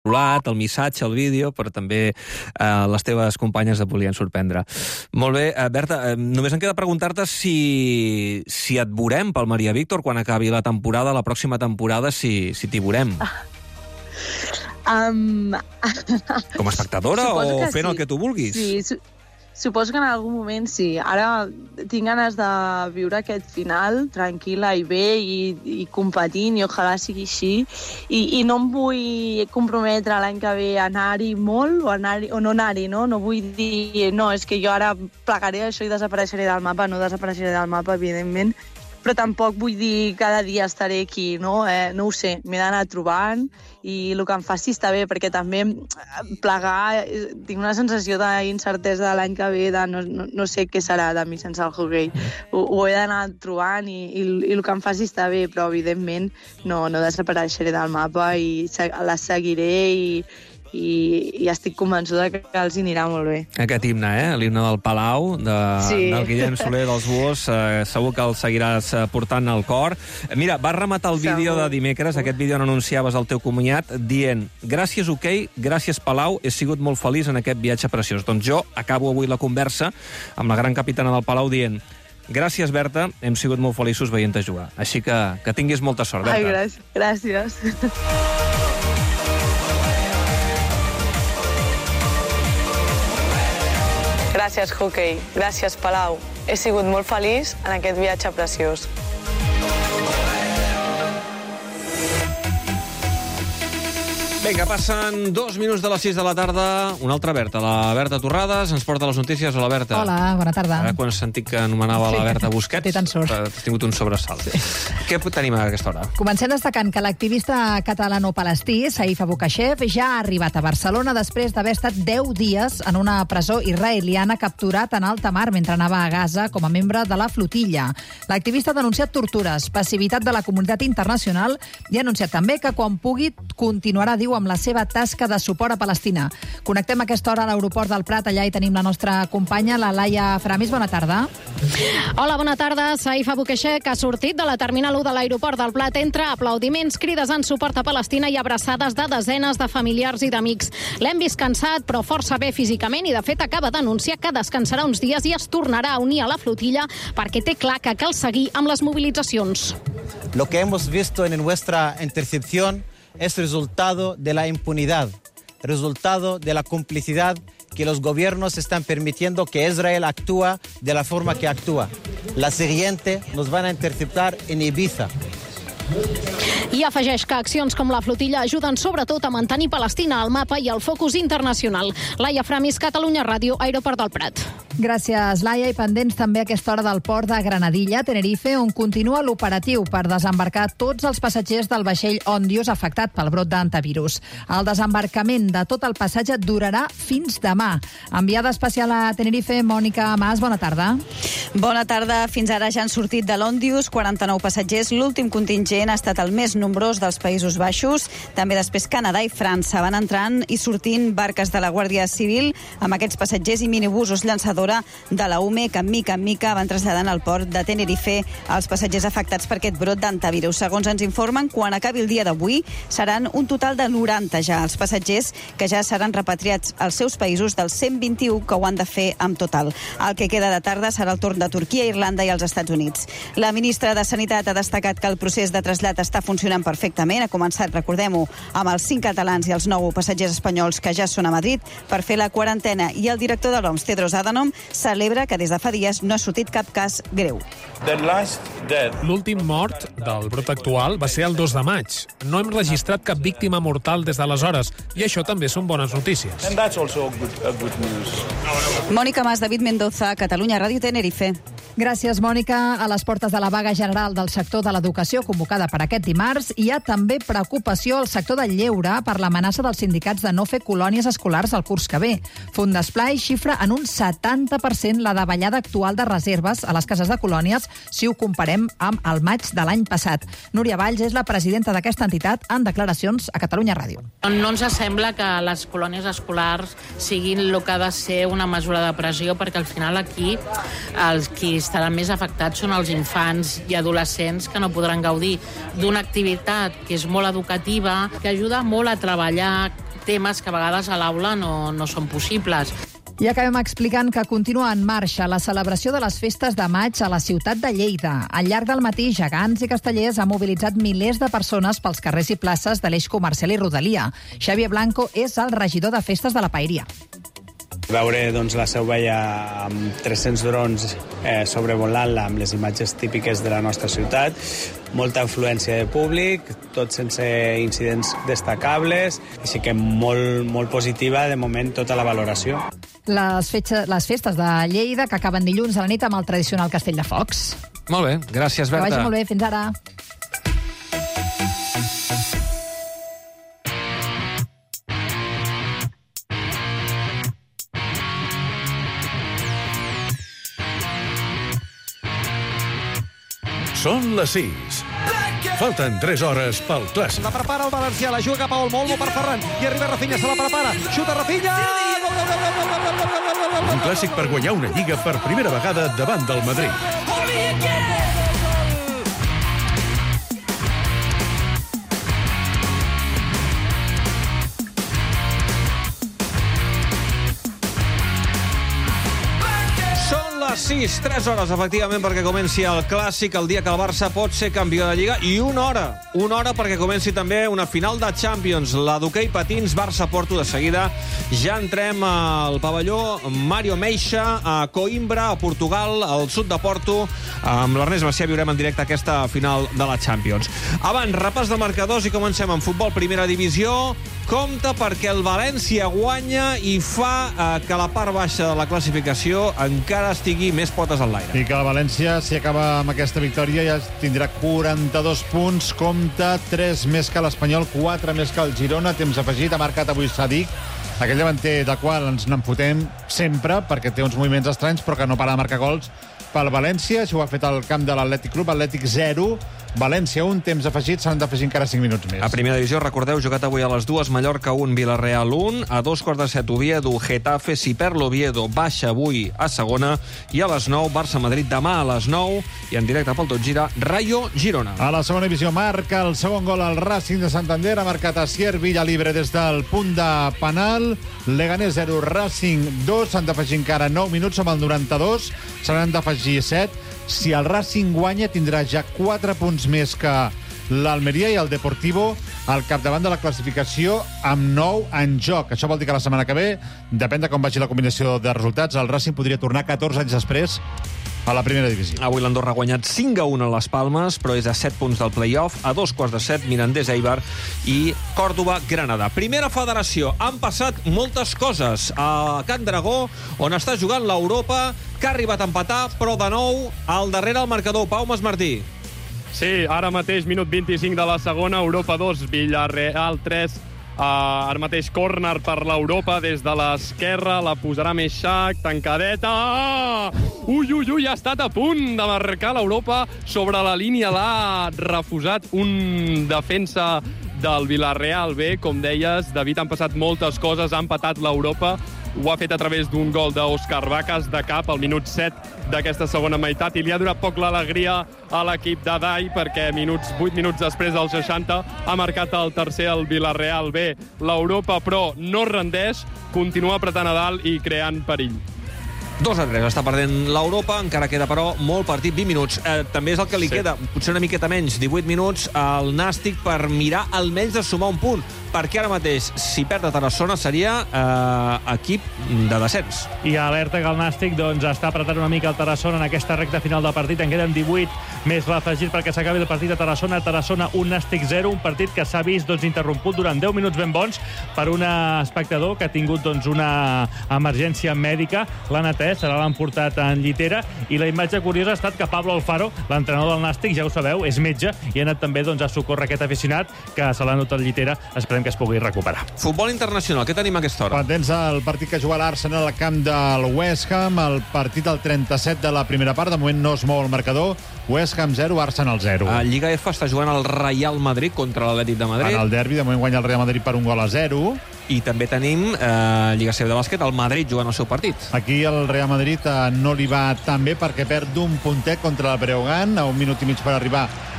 el missatge, el vídeo, però també les teves companyes et volien sorprendre. Molt bé, Berta, només em queda preguntar-te si et veurem pel Maria Víctor quan acabi la temporada, la pròxima temporada, si t'hi veurem. Com a espectadora o fent el que tu vulguis? Sí, suposo que en algun moment sí. Ara tinc ganes de viure aquest final tranquil·la i bé i competint, i ojalà sigui així. I no em vull comprometre l'any que ve a anar-hi molt o no anar-hi, no? No vull dir, no, és que jo ara plegaré això i desapareixeré del mapa. No desapareixeré del mapa, evidentment, però tampoc vull dir cada dia estaré aquí, no? No ho sé, m'he d'anar trobant i el que em faci està bé, perquè també plegar, tinc una sensació d'incertesa de l'any que ve, de no sé què serà de mi sense el hoquei. Ho he d'anar trobant i el que em faci està bé, però evidentment no desapareixeré del mapa i la seguiré i estic convençuda que els hi anirà molt bé. Aquest himne, l'himne del Palau, del Guillem Soler dels Búhos, segur que el seguiràs portant al cor. Mira, vas rematar el vídeo de dimecres, aquest vídeo on anunciaves el teu comiat, dient, gràcies hoquei, gràcies Palau, he sigut molt feliç en aquest viatge preciós. Doncs jo acabo avui la conversa amb la gran capitana del Palau dient, gràcies Berta, hem sigut molt feliços veient-te jugar. Així que tinguis molta sort, Berta. Ai, gràcies. Gràcies, hoquei. Gràcies, Palau. He sigut molt feliç en aquest viatge preciós. Vinga, passen 2 minuts de les 6 de la tarda. Una altra Berta, la Berta Torrades, ens porta les notícies. Hola, Berta. Hola, bona tarda. Ara, quan sentit que anomenava la Berta Busquets, té tant sort. Has tingut un sobresalt. Sí. Què tenim a aquesta hora? Comencem destacant que l'activista catalano-palestí, Saif Abukashev, ja ha arribat a Barcelona després d'haver estat 10 dies en una presó israeliana capturat en alta mar mentre anava a Gaza com a membre de la flotilla. L'activista ha denunciat tortures, passivitat de la comunitat internacional i ha anunciat també que quan pugui continuarà, diu, amb la seva tasca de suport a Palestina. Connectem a aquesta hora a l'aeroport del Prat. Allà hi tenim la nostra companya, la Laia Framis. Bona tarda. Hola, bona tarda. Saif Abukashev ha sortit de la Terminal 1 de l'aeroport del Prat entre aplaudiments, crides en suport a Palestina i abraçades de desenes de familiars i d'amics. L'hem vist cansat, però força bé físicament, i de fet acaba d'anunciar que descansarà uns dies i es tornarà a unir a la flotilla perquè té clar que cal seguir amb les mobilitzacions. Lo que hemos visto en nuestra intercepción es resultado de la impunidad, resultado de la complicidad que los gobiernos están permitiendo que Israel actúa de la forma que actúa. La siguiente nos van a interceptar en Ibiza. I afegeix que accions com la flotilla ajuden sobretot a mantenir Palestina al mapa i al focus internacional. Laia Framis, Catalunya Ràdio, Aeroport del Prat. Gràcies, Laia. I pendents també a aquesta hora del port de Granadilla, Tenerife, on continua l'operatiu per desembarcar tots els passatgers del vaixell Ondius afectat pel brot d'antivirus. El desembarcament de tot el passatge durarà fins demà. Enviada especial a Tenerife, Mònica Mas, bona tarda. Bona tarda. Fins ara ja han sortit de l'Ondius 49 passatgers. L'últim contingent ha estat el més nombrós dels Països Baixos. També després Canadà i França van entrant i sortint barques de la Guàrdia Civil amb aquests passatgers i minibusos llançadora de la UME que mica en mica van traslladant al port de Tenerife els passatgers afectats per aquest brot d'antivirus. Segons ens informen, quan acabi el dia d'avui seran un total de 90 ja els passatgers que ja seran repatriats als seus països dels 121 que ho han de fer en total. El que queda de tarda serà el torn de Turquia, Irlanda i els Estats Units. La ministra de Sanitat ha destacat que el procés de trasllat està funcionant perfectament. Ha començat, recordem-ho, amb els 5 catalans i els 9 passatgers espanyols que ja són a Madrid per fer la quarantena. I el director de l'OMS, Tedros Adhanom, celebra que des de fa dies no ha sortit cap cas greu. L'últim mort del brot actual va ser el 2 de maig. No hem registrat cap víctima mortal des d'aleshores i això també són bones notícies. Mònica Mas, David Mendoza, Catalunya Ràdio, Tenerife. Gràcies, Mònica. A les portes de la vaga general del sector de l'educació convocada per aquest dimarts, hi ha també preocupació al sector del lleure per l'amenaça dels sindicats de no fer colònies escolars el curs que ve. Fundesplai xifra en un 70% la davallada actual de reserves a les cases de colònies si ho comparem amb el maig de l'any passat. Núria Valls és la presidenta d'aquesta entitat en declaracions a Catalunya Ràdio. No ens sembla que les colònies escolars siguin el que ha de ser una mesura de pressió, perquè al final aquí els qui estaran més afectats són els infants i adolescents que no podran gaudir d'una activitat que és molt educativa, que ajuda molt a treballar temes que a vegades a l'aula no són possibles. I acabem explicant que continua en marxa la celebració de les festes de maig a la ciutat de Lleida. Al llarg del matí, gegants i castellers han mobilitzat milers de persones pels carrers i places de l'eix comercial i rodalia. Xavier Blanco és el regidor de festes de la Paeria. Veure la Seu Vella amb 300 drons sobrevolant-la amb les imatges típiques de la nostra ciutat, molta afluència de públic, tot sense incidents destacables, així que molt positiva de moment tota la valoració. Les festes de Lleida que acaben dilluns a la nit amb el tradicional Castell de Focs. Molt bé, gràcies, Berta. Que vagi molt bé, fins ara. Són les 6. Falten 3 hores pel clàssic. La prepara el valencià, la juga cap a Olmo per Ferran. I arriba Rafinha, se la prepara. Xuta Rafinha! Un clàssic per guanyar una lliga per primera vegada davant del Madrid. les 6, 3 hores, efectivament, perquè comenci el Clàssic, el dia que el Barça pot ser campió de Lliga, i una hora perquè comenci també una final de Champions, la d'hoquei patins, Barça-Porto. De seguida ja entrem al pavelló Mário Meixa, a Coimbra, a Portugal, al sud de Porto. Amb l'Ernest Macià viurem en directe aquesta final de la Champions. Abans, repàs de marcadors i comencem amb futbol primera divisió. Compte perquè el València guanya i fa que la part baixa de la classificació encara estigui més potes en l'aire. I que el València, si acaba amb aquesta victòria, ja tindrà 42 punts. Compte, 3 més que l'Espanyol, 4 més que el Girona. Temps afegit, ha marcat avui Sadik, aquell davanter del qual ens n'enfotem sempre, perquè té uns moviments estranys, però que no para de marcar gols pel València. Això ho ha fet el camp de l'Atlètic Club, Atlètic 0, València 1, temps afegit, s'han d'afegir encara 5 minuts més. A primera divisió, recordeu, jugat avui a les 2, Mallorca 1, Villarreal 1, a 2:15, Oviedo, Getafe, si perd l'Oviedo, baixa avui a segona, i a les 9, Barça-Madrid demà a les 9, i en directe pel Tot Gira, Rayo Girona. A la segona divisió marca el segon gol al Racing de Santander, ha marcat Asier Villalibre des del punt de penal, Leganés 0, Racing 2, s'han d'afegir encara 9 minuts, som al 92, se n'han d'afegir 7, si el Racing guanya tindrà ja 4 punts més que l'Almeria i el Deportivo al capdavant de la classificació amb 9 en joc. Això vol dir que la setmana que ve, depèn de com vagi la combinació de resultats, el Racing podria tornar 14 anys després a la primera divisió. Avui l'Andorra ha guanyat 5-1 a les Palmes, però és a 7 punts del play-off. A 2:15, Mirandés Eibar i Còrdova Granada. Primera federació. Han passat moltes coses a Can Dragó, on està jugant l'Europa, que ha arribat a empatar, però de nou al darrere el marcador. Pau Masmartí. Sí, ara mateix, minut 25 de la segona, Europa 2, Villarreal 3. Ara mateix córner per l'Europa des de l'esquerra, la posarà Meixac, tancadeta. Ui, ha estat a punt de marcar l'Europa sobre la línia, l'ha refusat un defensa del Villarreal B. Com deies, David, han passat moltes coses, ha empatat l'Europa, ho ha fet a través d'un gol d'Òscar Vacas de cap al minut 7 d'aquesta segona meitat, i li ha durat poc l'alegria a l'equip de Dai, perquè 8 minuts després del 60 ha marcat el tercer el Villarreal B. L'Europa, però, no rendeix, continua apretant a dalt i creant perill. 2-3, està perdent l'Europa, encara queda, però, molt partit, 20 minuts. També és el que li queda, potser una miqueta menys, 18 minuts al Nàstic per mirar almenys de sumar un punt, perquè ara mateix, si perd a Tarassona, seria equip de descens. I alerta que el Nàstic està apretant una mica el Tarassona en aquesta recta final del partit. En queden 18 més l'afegit perquè s'acabi el partit a Tarassona. Tarassona 1, Nàstic 0, un partit que s'ha vist interromput durant 10 minuts ben bons per un espectador que ha tingut una emergència mèdica. L'han atès, se l'han portat en llitera, i la imatge curiosa ha estat que Pablo Alfaro, l'entrenador del Nàstic, ja ho sabeu, és metge, i ha anat també a socórrer aquest aficionat que se l'ha notat en llitera. Esperem que es pugui recuperar. Futbol internacional, què tenim a aquesta hora? Pendents el partit que juga l'Arsenal al camp del West Ham, el partit al 37 de la primera part, de moment no es mou el marcador, West Ham 0, Arsenal 0. A Lliga F està jugant el Real Madrid contra l'Atlètic de Madrid. En el derbi, de moment guanya el Real Madrid per 1-0. I també tenim Lliga CB de bàsquet, el Madrid jugant el seu partit. Aquí el Real Madrid no li va tan bé perquè perd d'un puntet contra el Breogán, a 1 minut i mig per arribar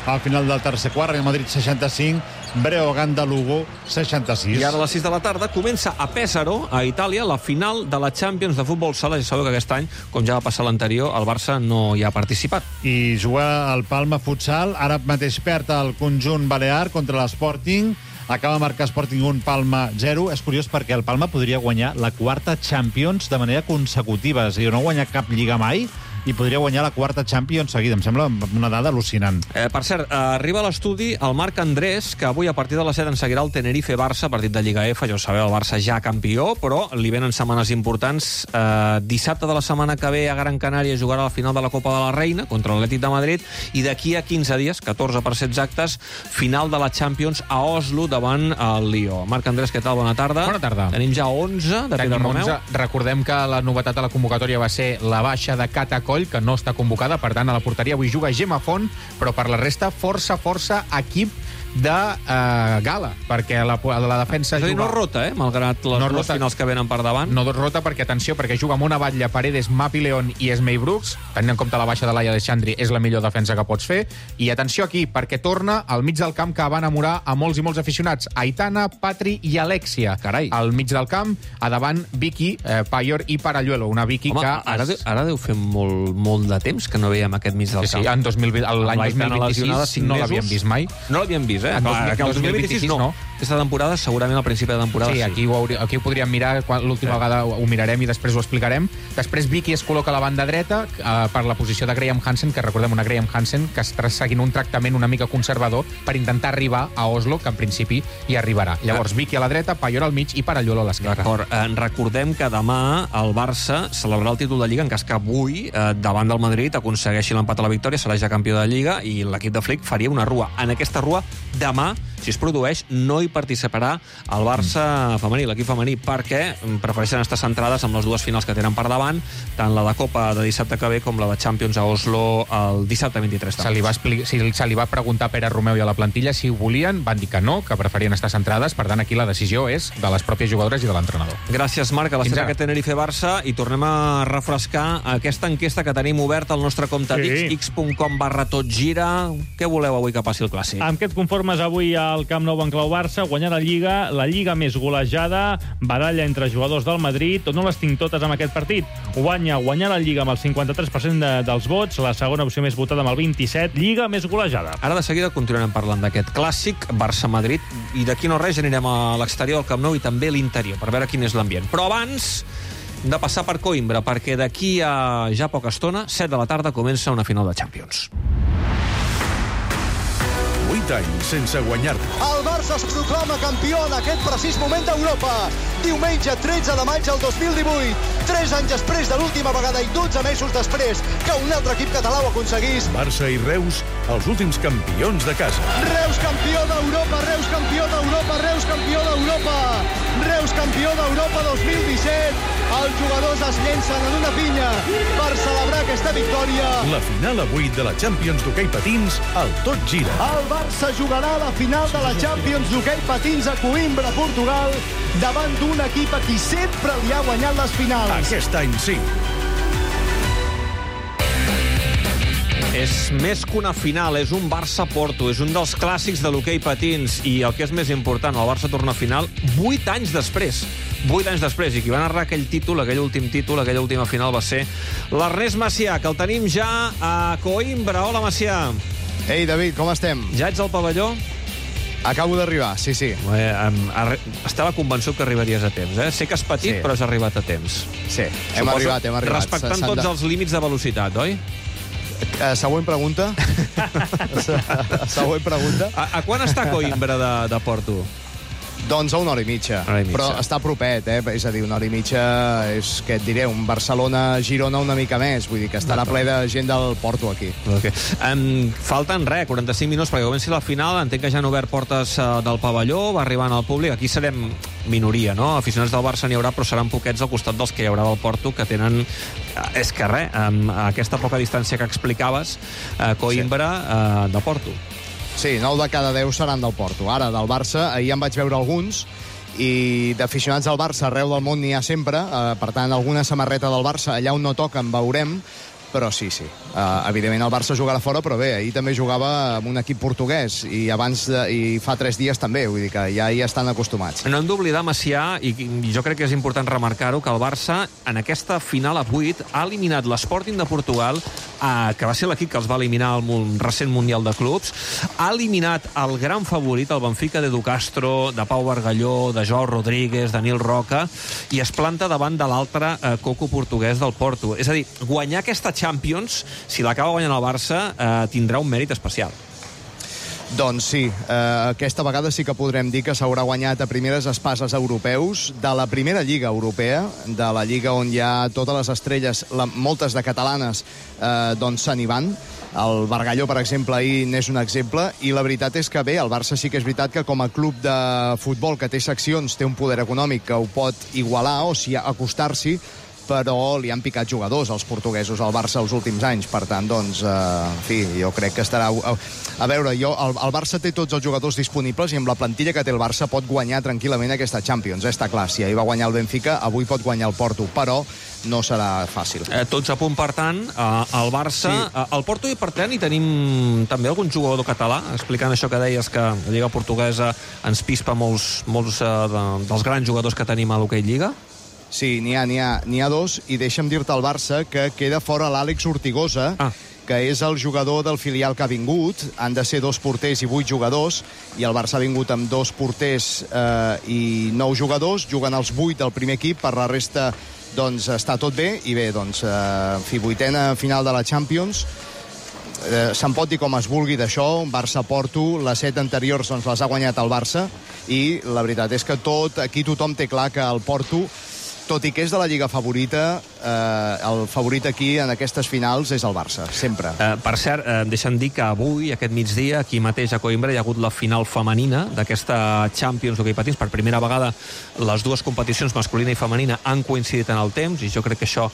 al final del tercer quart. Real Madrid 65, Breogán de Lugo 66. I ara a les 6 de la tarda comença a Pèsaro, a Itàlia, la final de la Champions de futbol sala. Ja sabeu que aquest any, com ja va passar l'anterior, el Barça no hi ha participat. I juga al Palma Futsal. Ara mateix perd el conjunt balear contra l'Sporting. Acaba de marcar Sporting 1, Palma 0. És curiós perquè el Palma podria guanyar la quarta Champions de manera consecutiva. És a dir, no guanya cap lliga mai i podria guanyar la quarta Champions seguida. Em sembla una dada al·lucinant. Per cert, arriba a l'estudi el Marc Andrés, que avui a partir de les 7 ens seguirà el Tenerife-Barça, partit de Lliga F. Ja ho sabeu, el Barça ja campió, però li venen setmanes importants. Dissabte de la setmana que ve a Gran Canària jugarà la final de la Copa de la Reina contra l'Atlètic de Madrid, i d'aquí a 15 dies, 14 per ser exactes, final de la Champions a Oslo davant el Lió. Marc Andrés, què tal? Bona tarda. Bona tarda. Tenim ja 11 de Pere Romeu. 11. Recordem que la novetat de la convocatòria va ser la baixa de Cata Coll, que no està convocada, per tant a la porteria avui juga Gemma Font, però per la resta força equip de gala, perquè la defensa és a dir, no rota, malgrat les dues finals que venen per davant. No rota perquè, atenció, perquè juga Mona Batlle, Paredes, Mapi León i Esmei Brooks. Tenint en compte la baixa de Laia Alexandri, és la millor defensa que pots fer. I atenció aquí, perquè torna al mig del camp que va enamorar a molts i molts aficionats: Aitana, Patri i Alexia. Carai. Al mig del camp, a davant Vicky, Payor i Paralluelo. Una Vicky que... Ara deu fer molt de temps que no veiem aquest mig del camp. Sí, l'any 2026 no l'havíem vist mai. No l'havíem vist, el 2026 no. Aquesta temporada, segurament al principi de temporada sí. Aquí ho podríem mirar, l'última vegada ho mirarem i després ho explicarem. Després Vicky es col·loca a la banda dreta per la posició de Graham Hansen, que recordem una Graham Hansen que està seguint un tractament una mica conservador per intentar arribar a Oslo, que en principi hi arribarà. Llavors Vicky a la dreta, Payor al mig i Paralluelo a l'esquerra. Recordem que demà el Barça celebrarà el títol de Lliga en cas que avui, davant del Madrid, aconsegueixi l'empat a la victòria, serà ja campió de Lliga i l'equip de Flick faria una rua. En aquesta rua, demà, si es produeix, no hi participarà el Barça femení, l'equip femení, perquè prefereixen estar centrades amb les dues finals que tenen per davant, tant la de Copa de dissabte que ve com la de Champions a Oslo el dissabte 23. Se li va preguntar a Pere Romeu i a la plantilla si ho volien, van dir que no, que preferien estar centrades, per tant aquí la decisió és de les pròpies jugadores i de l'entrenador. Gràcies, Marc. A les 3 aquest Tenerife-Barça i tornem a refrescar aquesta enquesta que tenim oberta al nostre compte x.com/totgira. Què voleu avui que passi el Clàssic? Amb què et conformes avui al Camp Nou en clau Barça? Guanyar la Lliga més golejada, baralla entre jugadors del Madrid, o no les tinc totes amb aquest partit? Guanyar la Lliga amb el 53% dels vots, la segona opció més votada amb el 27%, Lliga més golejada. Ara de seguida continuarem parlant d'aquest Clàssic Barça-Madrid i d'aquí no res anirem a l'exterior del Camp Nou i també a l'interior per veure quin és l'ambient. Però abans de passar per Coimbra, perquè d'aquí a ja poca estona, 7 de la tarda, comença una final de Champions. 8 anys sense guanyar-la. El Barça es proclama campió en aquest precís moment d'Europa. Diumenge 13 de maig del 2018. 3 anys després de l'última vegada i 12 mesos després que un altre equip català ho aconseguís. Barça i Reus, els últims campions de casa. Reus campió d'Europa, Reus campió d'Europa, Reus campió d'Europa. Reus campió d'Europa 2017. Els jugadors es llencen en una pinya per celebrar aquesta victòria. La final avui de la Champions d'hoquei patins al Tot Gira. El Barça jugarà la final de la Champions d'hoquei patins a Coimbra, Portugal, davant d'un equip a qui sempre li ha guanyat les finals. Aquest any sí. És més que una final, és un Barça-Porto, és un dels clàssics de l'hoquei patins i el que és més important, el Barça torna a final 8 anys després. 8 anys després, i qui va narrar aquell títol, aquell últim títol, aquella última final va ser l'Ernest Macià, que el tenim ja a Coimbra. Hola, Macià. Ei, David, com estem? Ja ets al pavelló? Acabo d'arribar, sí. Estava convençut que arribaries a temps, eh? Sé que has patit, però has arribat a temps. Sí, hem arribat. Respectant tots els límits de velocitat, oi? Següent pregunta. Següent pregunta. A quan està Coimbra de Porto? Doncs a 1 hora i mitja. Però està propet, és a dir, 1 hora i mitja és, què et diré, un Barcelona-Girona una mica més, vull dir que estarà ple de gent del Porto aquí. Falten 45 minuts perquè comenci la final. Entenc que ja han obert portes del pavelló, va arribant al públic. Aquí serem minoria, no? Aficionats del Barça n'hi haurà, però seran poquets al costat dels que hi haurà del Porto, que tenen, és que res, a aquesta poca distància que explicaves, Coimbra de Porto. Sí, 9 de cada 10 seran del Porto. Ara, del Barça, ahir en vaig veure alguns, i d'aficionats del Barça arreu del món n'hi ha sempre, per tant, alguna samarreta del Barça, allà on no toca en veurem, Però sí. Evidentment el Barça jugarà fora, però bé, ahir també jugava amb un equip portuguès i fa 3 dies també, vull dir que ja hi estan acostumats. No hem d'oblidar, Macià, i jo crec que és important remarcar-ho, que el Barça en aquesta final a 8 ha eliminat l'Sporting de Portugal, que va ser l'equip que els va eliminar al recent Mundial de Clubs, ha eliminat el gran favorit, el Benfica d'Edu Castro, de Pau Bargalló, de Joao Rodríguez, de Nil Roca, i es planta davant de l'altre coco portuguès del Porto. És a dir, guanyar aquesta Champions, si l'acaba guanyant el Barça, tindrà un mèrit especial. Doncs sí, aquesta vegada sí que podrem dir que s'haurà guanyat a primeres espases europeus de la primera lliga europea, de la lliga on hi ha totes les estrelles, moltes de catalanes, doncs se n'hi van. El Bargalló, per exemple, ahir n'és un exemple, i la veritat és que bé, el Barça sí que és veritat que com a club de futbol que té seccions, té un poder econòmic que ho pot igualar o si acostar-s'hi, però li han picat jugadors als portuguesos al Barça els últims anys. Per tant, doncs, en fi, jo crec que estarà... A veure, el Barça té tots els jugadors disponibles i amb la plantilla que té el Barça pot guanyar tranquil·lament aquesta Champions. Està clar, si ahir va guanyar el Benfica, avui pot guanyar el Porto, però no serà fàcil. Tots a punt, per tant, el Barça... Sí. El Porto, i per tant, hi tenim també algun jugador català, explicant això que deies, que la Lliga Portuguesa ens pispa molts dels grans jugadors que tenim a l'Hockey Lliga? Sí, n'hi ha 2, i deixa'm dir-te al Barça que queda fora l'Àlex Ortigosa, que és el jugador del filial que ha vingut. Han de ser 2 porters i 8 jugadors, i el Barça ha vingut amb 2 porters i 9 jugadors, juguen els 8 del primer equip, per la resta doncs està tot bé, i bé, doncs, en fi, 8a final de la Champions. Se'n pot dir com es vulgui d'això, Barça-Porto, les 7 anteriors doncs les ha guanyat el Barça, i la veritat és que aquí tothom té clar que el Porto, tot i que és de la Lliga favorita, el favorit aquí en aquestes finals és el Barça, sempre. Per cert, deixa'm dir que avui, aquest migdia, aquí mateix a Coimbra, hi ha hagut la final femenina d'aquesta Champions d'hoquei patins. Per primera vegada les dues competicions, masculina i femenina, han coincidit en el temps, i jo crec que això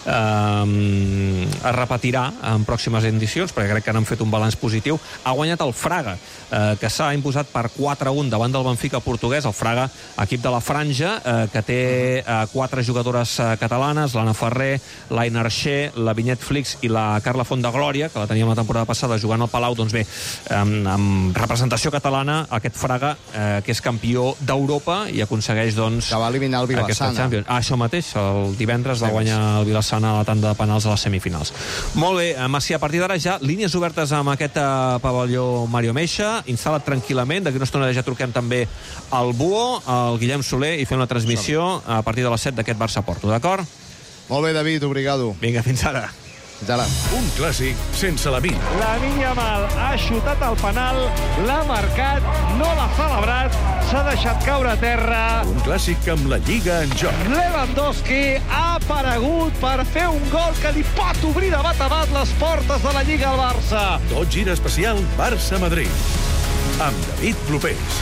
es repetirà en pròximes edicions, perquè crec que n'han fet un balanç positiu. Ha guanyat el Fraga, que s'ha imposat per 4-1 davant del Benfica portuguès. El Fraga, equip de la Franja, que té 4 jugadores catalanes, l'Anna Ferrer, l'Aina Arxer, la Vinyet Flix i la Carla Fondeglòria, que la teníem la temporada passada jugant al Palau. Doncs bé, amb representació catalana, aquest Fraga, que és campió d'Europa i aconsegueix, doncs, que va eliminar el Vilassana. Això mateix, el divendres va guanyar el Vilassana a la tanda de penals a les semifinals. Molt bé, Macià, a partir d'ara ja línies obertes amb aquest pavelló Mario Meixa, instal·la't tranquil·lament, d'aquí una estona ja truquem també al Buo, al Guillem Soler, i fem la transmissió a partir de les 7 d'aquest Barça-Porto, d'acord? Molt bé, David, obrigado. Vinga, fins ara. Fins ara. Un clàssic sense la Lamine. Lamine Yamal ha xutat el penal, l'ha marcat, no l'ha celebrat, s'ha deixat caure a terra. Un clàssic amb la Lliga en joc. Lewandowski ha aparegut per fer un gol que li pot obrir de bat a bat les portes de la Lliga al Barça. Tot gira especial Barça-Madrid. Amb David Clopés.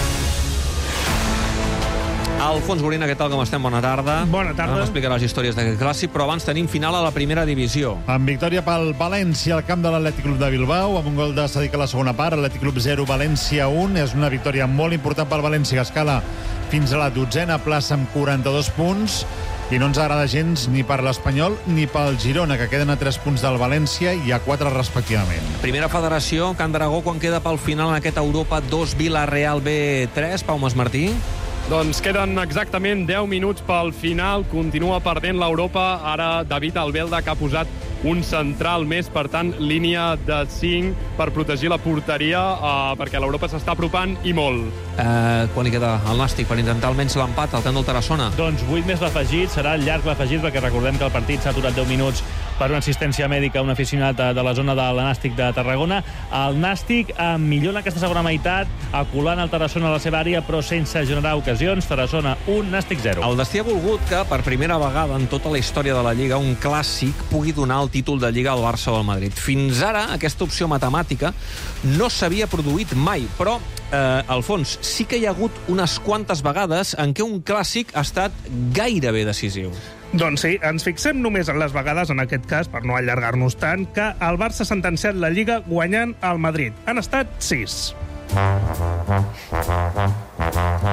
Alfons Gorina, què tal, com estem? Bona tarda. Bona tarda. Vam explicar les històries d'aquest clàssic, però abans tenim final a la primera divisió. Amb victòria pel València al camp de l'Atlètic Club de Bilbao, amb un gol de Sadik a la segona part, Atlètic Club 0, València 1. És una victòria molt important pel València, que escala fins a la 12a plaça amb 42 punts. I no ens agrada gens ni per l'Espanyol ni pel Girona, que queden a 3 punts del València i a 4 respectivament. Primera federació, Can Dragó, quan queda pel final en aquest Europa 2, Villarreal B3, Pau Masmartí? Doncs queden exactament 10 minuts pel final. Continua perdent l'Europa. Ara David Albelda, que ha posat un central més, per tant, línia de 5 per protegir la porteria, perquè l'Europa s'està apropant i molt. Quan hi queda el Nàstic per intentar almenys l'empat al camp del Tarassona? Doncs 8 més l'afegit, serà llarg l'afegit, perquè recordem que el partit s'ha aturat 10 minuts per una assistència mèdica a un aficionat de la zona de la Nàstic de Tarragona. El Nàstic millor en aquesta segona meitat, aculant el Tarassona a la seva àrea, però sense generar ocasions. Tarassona 1, Nàstic 0. El destí ha volgut que, per primera vegada en tota la història de la Lliga, un clàssic pugui donar el títol de Lliga al Barça o al Madrid. Fins ara, aquesta opció matemàtica no s'havia produït mai, però Alfons, sí que hi ha hagut unes quantes vegades en què un clàssic ha estat gairebé decisiu. Doncs sí, ens fixem només en les vegades, en aquest cas, per no allargar-nos tant, que el Barça ha sentenciat la Lliga guanyant el Madrid. Han estat 6.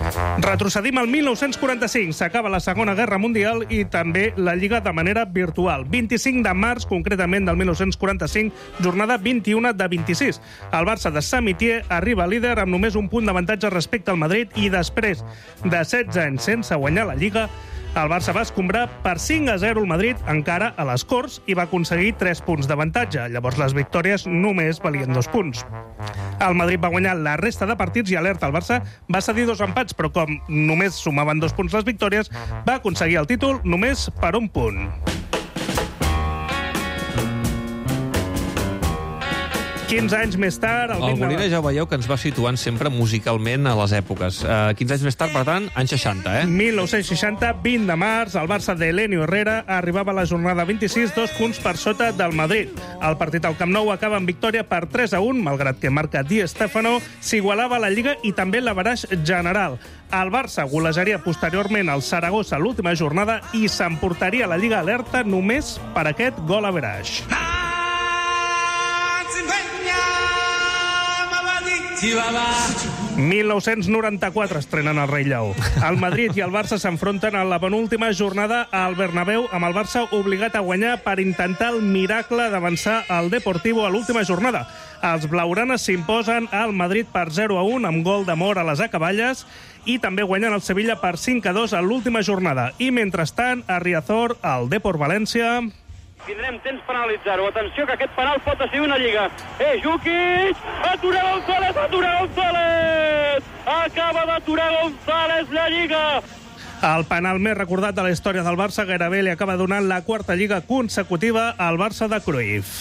Retrocedim al 1945. S'acaba la Segona Guerra Mundial i també la Lliga de manera virtual. 25 de març, concretament del 1945, jornada 21 de 26. El Barça de Samitier arriba líder amb només un punt d'avantatge respecte al Madrid i després de 16 anys sense guanyar la Lliga, el Barça va escombrar per 5-0 el Madrid encara a les Corts i va aconseguir 3 punts d'avantatge. Llavors les victòries només valien 2 punts. El Madrid va guanyar la resta de partits i alerta, el Barça va cedir 2 empats, però com només sumaven 2 punts les victòries, va aconseguir el títol només per 1 punt. Quins anys més tard... El Molina ja veieu que ens va situant sempre musicalment a les èpoques. 15 anys més tard, per tant, anys 60, eh? 1960, 20 de març, el Barça d'Elenio Herrera arribava a la jornada 26, 2 punts per sota del Madrid. El partit al Camp Nou acaba amb victòria per 3-1, malgrat que marca Di Stéfano, s'igualava la Lliga i també l'averaix general. El Barça golejaria posteriorment al Saragossa l'última jornada i s'emportaria la Lliga alerta només per aquest gol averaix. 1994 estrenen el Rei Lleó. El Madrid i el Barça s'enfronten a la penúltima jornada al Bernabéu, amb el Barça obligat a guanyar per intentar el miracle d'avançar al Deportivo a l'última jornada. Els blaugranes s'imposen al Madrid per 0-1 amb gol d'amor a les acaballes i també guanyen el Sevilla per 5-2 a l'última jornada. I mentrestant, a Riazor, al Depor València... Tindrem temps per analitzar-ho. Atenció, que aquest penal pot decidir una Lliga. Jukic! Atura González! Atura González! Acaba d'aturar González la Lliga! El penal més recordat de la història del Barça gairebé li acaba donant la 4ª Lliga consecutiva al Barça de Cruyff.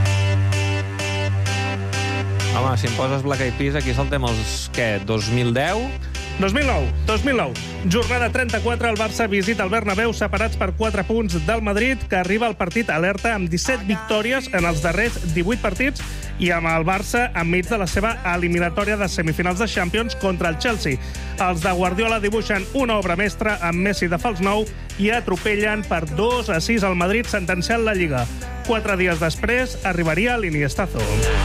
Home, si em poses Black Eyed Peas, aquí saltem els, què, 2010... 2009. Jornada 34, el Barça visita el Bernabéu separats per 4 punts del Madrid, que arriba al partit alerta amb 17 victòries en els darrers 18 partits i amb el Barça enmig de la seva eliminatòria de semifinals de Champions contra el Chelsea. Els de Guardiola dibuixen una obra mestra amb Messi de fals nou i atropellen per 2-6 al Madrid, sentenciant la Lliga. 4 dies després arribaria l'Iniestazo.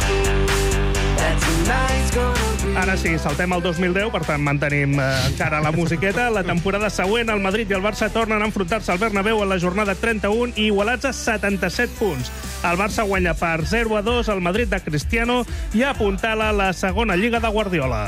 Ara sí, saltem al 2010, per tant mantenim encara la musiqueta. La temporada següent, el Madrid i el Barça tornen a enfrontar-se al Bernabéu en la jornada 31 i igualats a 77 punts. El Barça guanya per 0-2 al Madrid de Cristiano i apuntala la segona Lliga de Guardiola.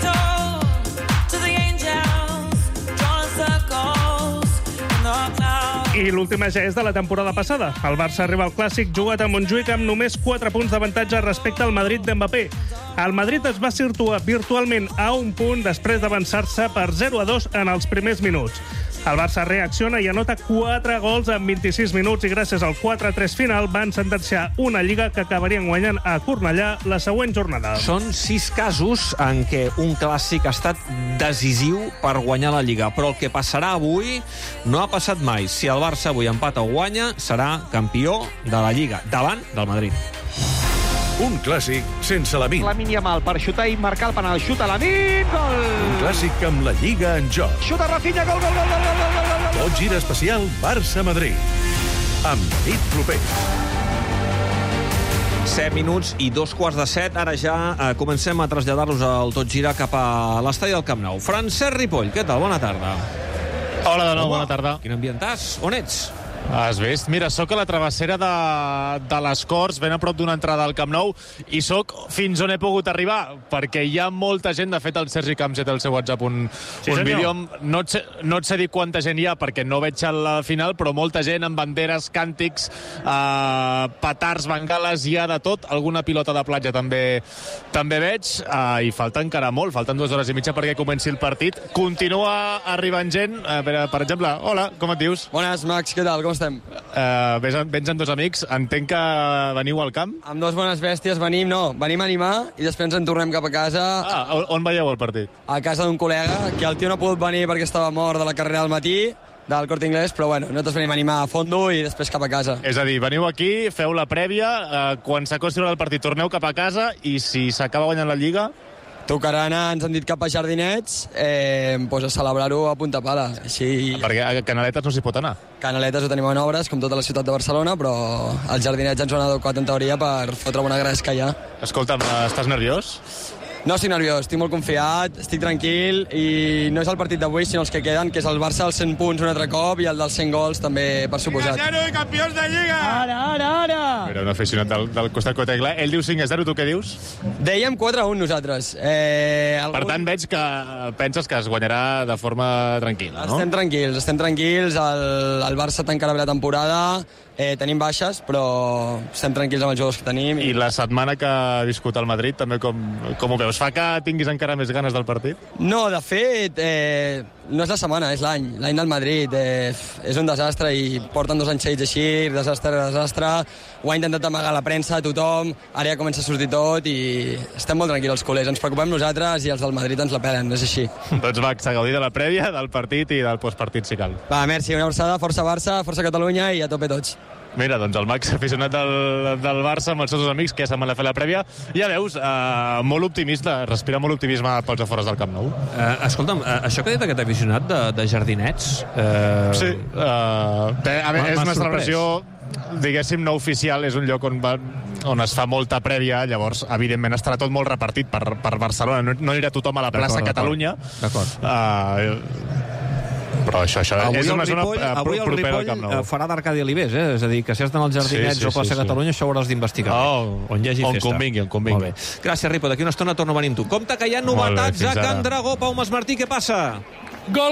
I l'última ja és de la temporada passada. El Barça arriba al Clàssic jugat a Montjuïc amb només 4 punts d'avantatge respecte al Madrid d'Mbappé. El Madrid es va situar virtualment a 1 punt després d'avançar-se per 0-2 en els primers minuts. El Barça reacciona i anota 4 gols en 26 minuts i gràcies al 4-3 final van sentenciar una Lliga que acabarien guanyant a Cornellà la següent jornada. Són 6 casos en què un clàssic ha estat decisiu per guanyar la Lliga, però el que passarà avui no ha passat mai. Si el Barça avui empata o guanya, serà campió de la Lliga, davant del Madrid. Un clàssic sense Lamine. Lamine Yamal per xutar i marcar el penal. Xuta Lamine, gol! Un clàssic amb la Lliga en joc. Xuta Rafinha, gol, gol, gol, gol, gol, gol, gol. Tot gira especial Barça-Madrid. Amb David Clopés. 7 minuts i 2:15. Ara ja comencem a traslladar-los al Tot Gira cap a l'estadi del Camp Nou. Francesc Ripoll, què tal? Bona tarda. Hola de nou, bona tarda. Quin ambientàs? On ets? Has vist? Mira, sóc a la travessera de les Corts, ben a prop d'una entrada al Camp Nou, i sóc fins on he pogut arribar, perquè hi ha molta gent. De fet, el Sergi Camps té al seu WhatsApp un vídeo. No et sé dir quanta gent hi ha, perquè no veig la final, però molta gent amb banderes, càntics, petards, bengales, hi ha de tot. Alguna pilota de platja també veig, i falta encara molt. Falten 2 hores i mitja perquè comenci el partit. Continua arribant gent. Per exemple, hola, com et dius? Bones, Max, què tal? Com estem? Vens amb 2 amics. Entenc que veniu al camp? Amb 2 bones bèsties venim a animar i després ens en tornem cap a casa. On veieu el partit? A casa d'un col·lega, que el tio no ha pogut venir perquè estava mort de la carrera del matí, del Corte Inglés, però bueno, nosaltres venim a animar a fondo i després cap a casa. És a dir, veniu aquí, feu la prèvia, quan s'acosti l'hora del partit torneu cap a casa i si s'acaba guanyant la Lliga... Tocarà anar, ens han dit, cap a Jardinets, a celebrar-ho a punta pala. Així... Perquè a Canaletes no s'hi pot anar. Canaletes ho tenim en obres, com tota la ciutat de Barcelona, però els Jardinets ens ho han adequat en teoria per fotre una gresca ja. Escolta'm, estàs nerviós? No estic nerviós, estic molt confiat, estic tranquil i no és el partit d'avui, sinó els que queden, que és el Barça als 100 punts un altre cop i el dels 100 gols també, per suposat. 5-0 i campions de Lliga! Ara! Era un aficionat del costat Cotegla. Ell diu 5-0, tu què dius? Dèiem 4-1 nosaltres. Per tant, veig que penses que es guanyarà de forma tranquil·la, no? Estem tranquils. El Barça tancarà bé la temporada, tenim baixes, però estem tranquils amb els jugadors que tenim. I la setmana que ha viscut el Madrid, també com ho veus? Fa que tinguis encara més ganes del partit? No, de fet, no és la setmana, és l'any del Madrid. És un desastre i porten 2 anys seguits així, desastre. Ho ha intentat amagar la premsa, tothom, ara ja comença a sortir tot i estem molt tranquils els culers. Ens preocupem nosaltres i els del Madrid ens la pelen, és així. Doncs Max, a gaudir de la prèvia, del partit i del postpartit, si cal. Va, merci, una abraçada, força Barça, força Catalunya i a tope tots. Mira, doncs el Max, aficionat del Barça, amb els seus amics, que ja se'n van a fer la prèvia. Ja veus, molt optimista, respira molt optimisme pels afores del Camp Nou. Escolta'm, això que ha dit aquest aficionat de jardinets... Sí, a veure, és una celebració, diguéssim, no oficial, és un lloc on es fa molta prèvia, llavors, evidentment, estarà tot molt repartit per Barcelona. No anirà tothom a la plaça Catalunya. D'acord. Però això avui és una zona avui el propera al Camp Nou. Ripoll farà d'Arcadi Alibés, és a dir, que si has d'anar als jardinets o plaça Catalunya, això ho hauràs d'investigar. On hi hagi festa. On convingui. Molt bé. Gràcies, Ripo. D'aquí una estona torno a venir amb tu. Compte que hi ha novetats a Can Dragó. Pau Masmartí, què passa? Gol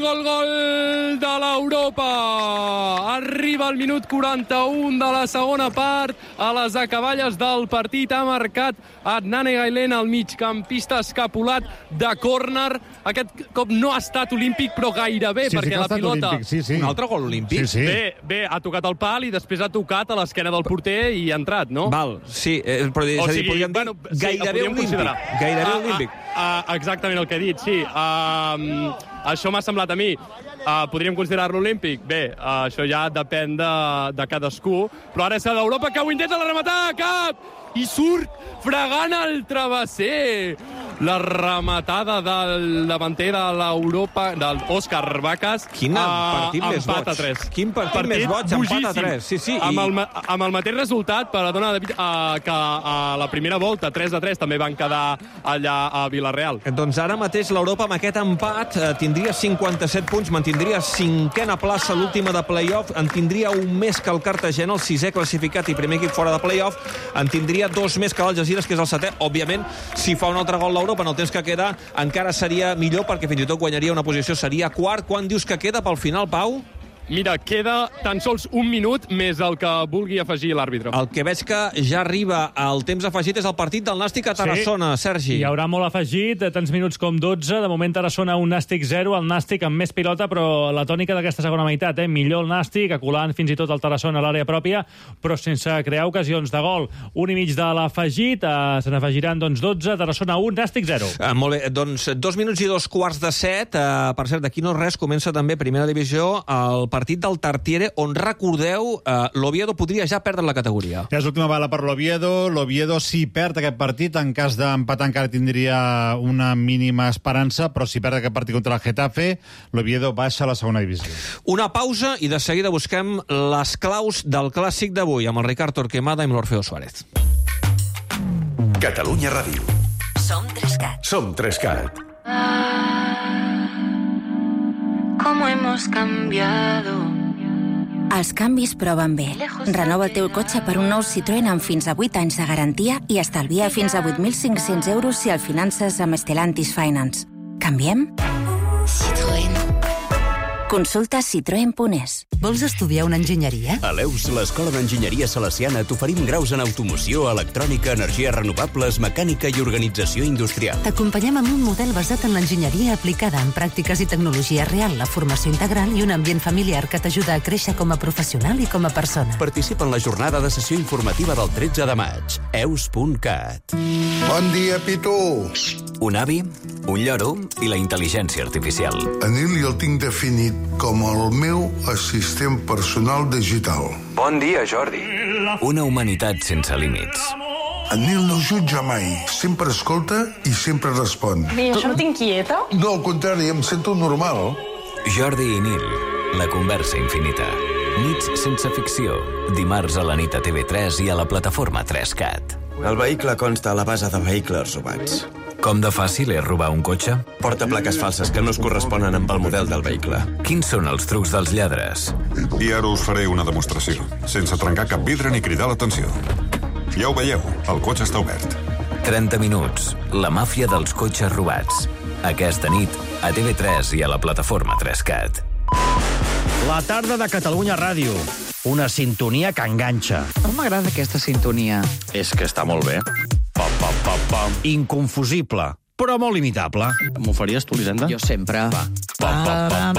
de l'Europa! Arriba al minut 41 de la segona part. A les acaballes del partit ha marcat Adnan Egailén, el migcampista escapulat de córner. Aquest cop no ha estat olímpic, però gairebé, perquè la pilota... Un altre gol olímpic? Bé, ha tocat el pal i després ha tocat a l'esquena del porter i ha entrat, no? Val, sí, però podríem dir gairebé olímpic. Gairebé olímpic. Exactament el que he dit, sí. Això m'ha semblat a mi. Podríem considerar-lo olímpic? Bé, això ja depèn de cadascú. Però ara és l'Europa que ho intenta rematar a cap! I surt fregant el travesser. La rematada del davanter de l'Europa, d'Òscar Vacas. Quin partit més boig. Empat a 3. Quin partit més boig, empat a 3. Sí. Amb el mateix resultat, perdona, David, que a la primera volta, 3-3, també van quedar allà a Vila-real. Doncs ara mateix l'Europa amb aquest empat tindria 57 punts, mantindria 5a plaça, l'última de play-off, en tindria un més que el Cartagena, el 6è classificat i primer equip fora de play-off, en tindria 2 més que l'Algesires, que és el 7è. Òbviament, si fa un altre gol l'Europa en el temps que queda, encara seria millor, perquè fins i tot guanyaria una posició, seria quart. Quan dius que queda pel final, Pau? Mira, queda tan sols un minut més el que vulgui afegir l'àrbitre. El que veig que ja arriba el temps afegit és el partit del Nàstic a Tarassona, Sergi. Hi haurà molt afegit, tants minuts com 12. De moment Tarassona un Nàstic 0, el Nàstic amb més pilota, però la tònica d'aquesta segona meitat, millor el Nàstic, aculant fins i tot el Tarassona a l'àrea pròpia, però sense crear ocasions de gol. 1 i mig de l'afegit, se n'afegiran 12, Tarassona 1, Nàstic 0. Molt bé, doncs 2 minuts i 2:15. Per cert, d'aquí no res, comença també Primera Divisió el partit del Tartiere, on, recordeu, l'Oviedo podria ja perdre la categoria. És l'última bala per l'Oviedo. L'Oviedo, si perd aquest partit, en cas d'empatar encara tindria una mínima esperança, però si perd aquest partit contra el Getafe, l'Oviedo baixa a la segona divisió. Una pausa i de seguida busquem les claus del clàssic d'avui amb el Ricard Torquemada i amb l'Orfeo Suárez. Catalunya Ràdio. Som 3CAT. Som 3CAT. ¿Cómo hemos cambiado? Els canvis proven bé. Renova el teu cotxe per un nou Citroën amb fins a 8 anys de garantia i estalvia fins a 8.500 euros si el finances amb Stellantis Finance. Canviem? Citroën. Consulta citroen.es. Vols estudiar una enginyeria? A l'EUS, l'Escola d'Enginyeria Salesiana, t'oferim graus en automoció, electrònica, energies renovables, mecànica i organització industrial. T'acompanyem amb un model basat en l'enginyeria aplicada en pràctiques i tecnologia real, la formació integral i un ambient familiar que t'ajuda a créixer com a professional i com a persona. Participa en la jornada de sessió informativa del 13 de maig. eus.cat. Bon dia, Pitu. Un avi, un lloro i la intel·ligència artificial. En ell el tinc definit com el meu assistent personal digital. Bon dia, Jordi. Una humanitat sense límits. En Nil no jutja mai, sempre escolta i sempre respon. Bé, això no t'inquieta? No, al contrari, em sento normal. Jordi i Nil, la conversa infinita. Nits sense ficció, dimarts a la nit a TV3 i a la plataforma 3CAT. El vehicle consta a la base de vehicles robats. Com de fàcil és robar un cotxe? Porta plaques falses que no es corresponen amb el model del vehicle. Quins són els trucs dels lladres? I ara us faré una demostració, sense trencar cap vidre ni cridar l'atenció. Ja ho veieu, el cotxe està obert. 30 minuts. La màfia dels cotxes robats. Aquesta nit, a TV3 i a la plataforma 3CAT. La tarda de Catalunya Ràdio. Una sintonia que enganxa. M'agrada aquesta sintonia. És que està molt bé. Pam, pam, pam, pam. Inconfusible, però molt imitable. M'ho faries tu, Elisenda? Jo sempre. Va. Pam, pam, pam,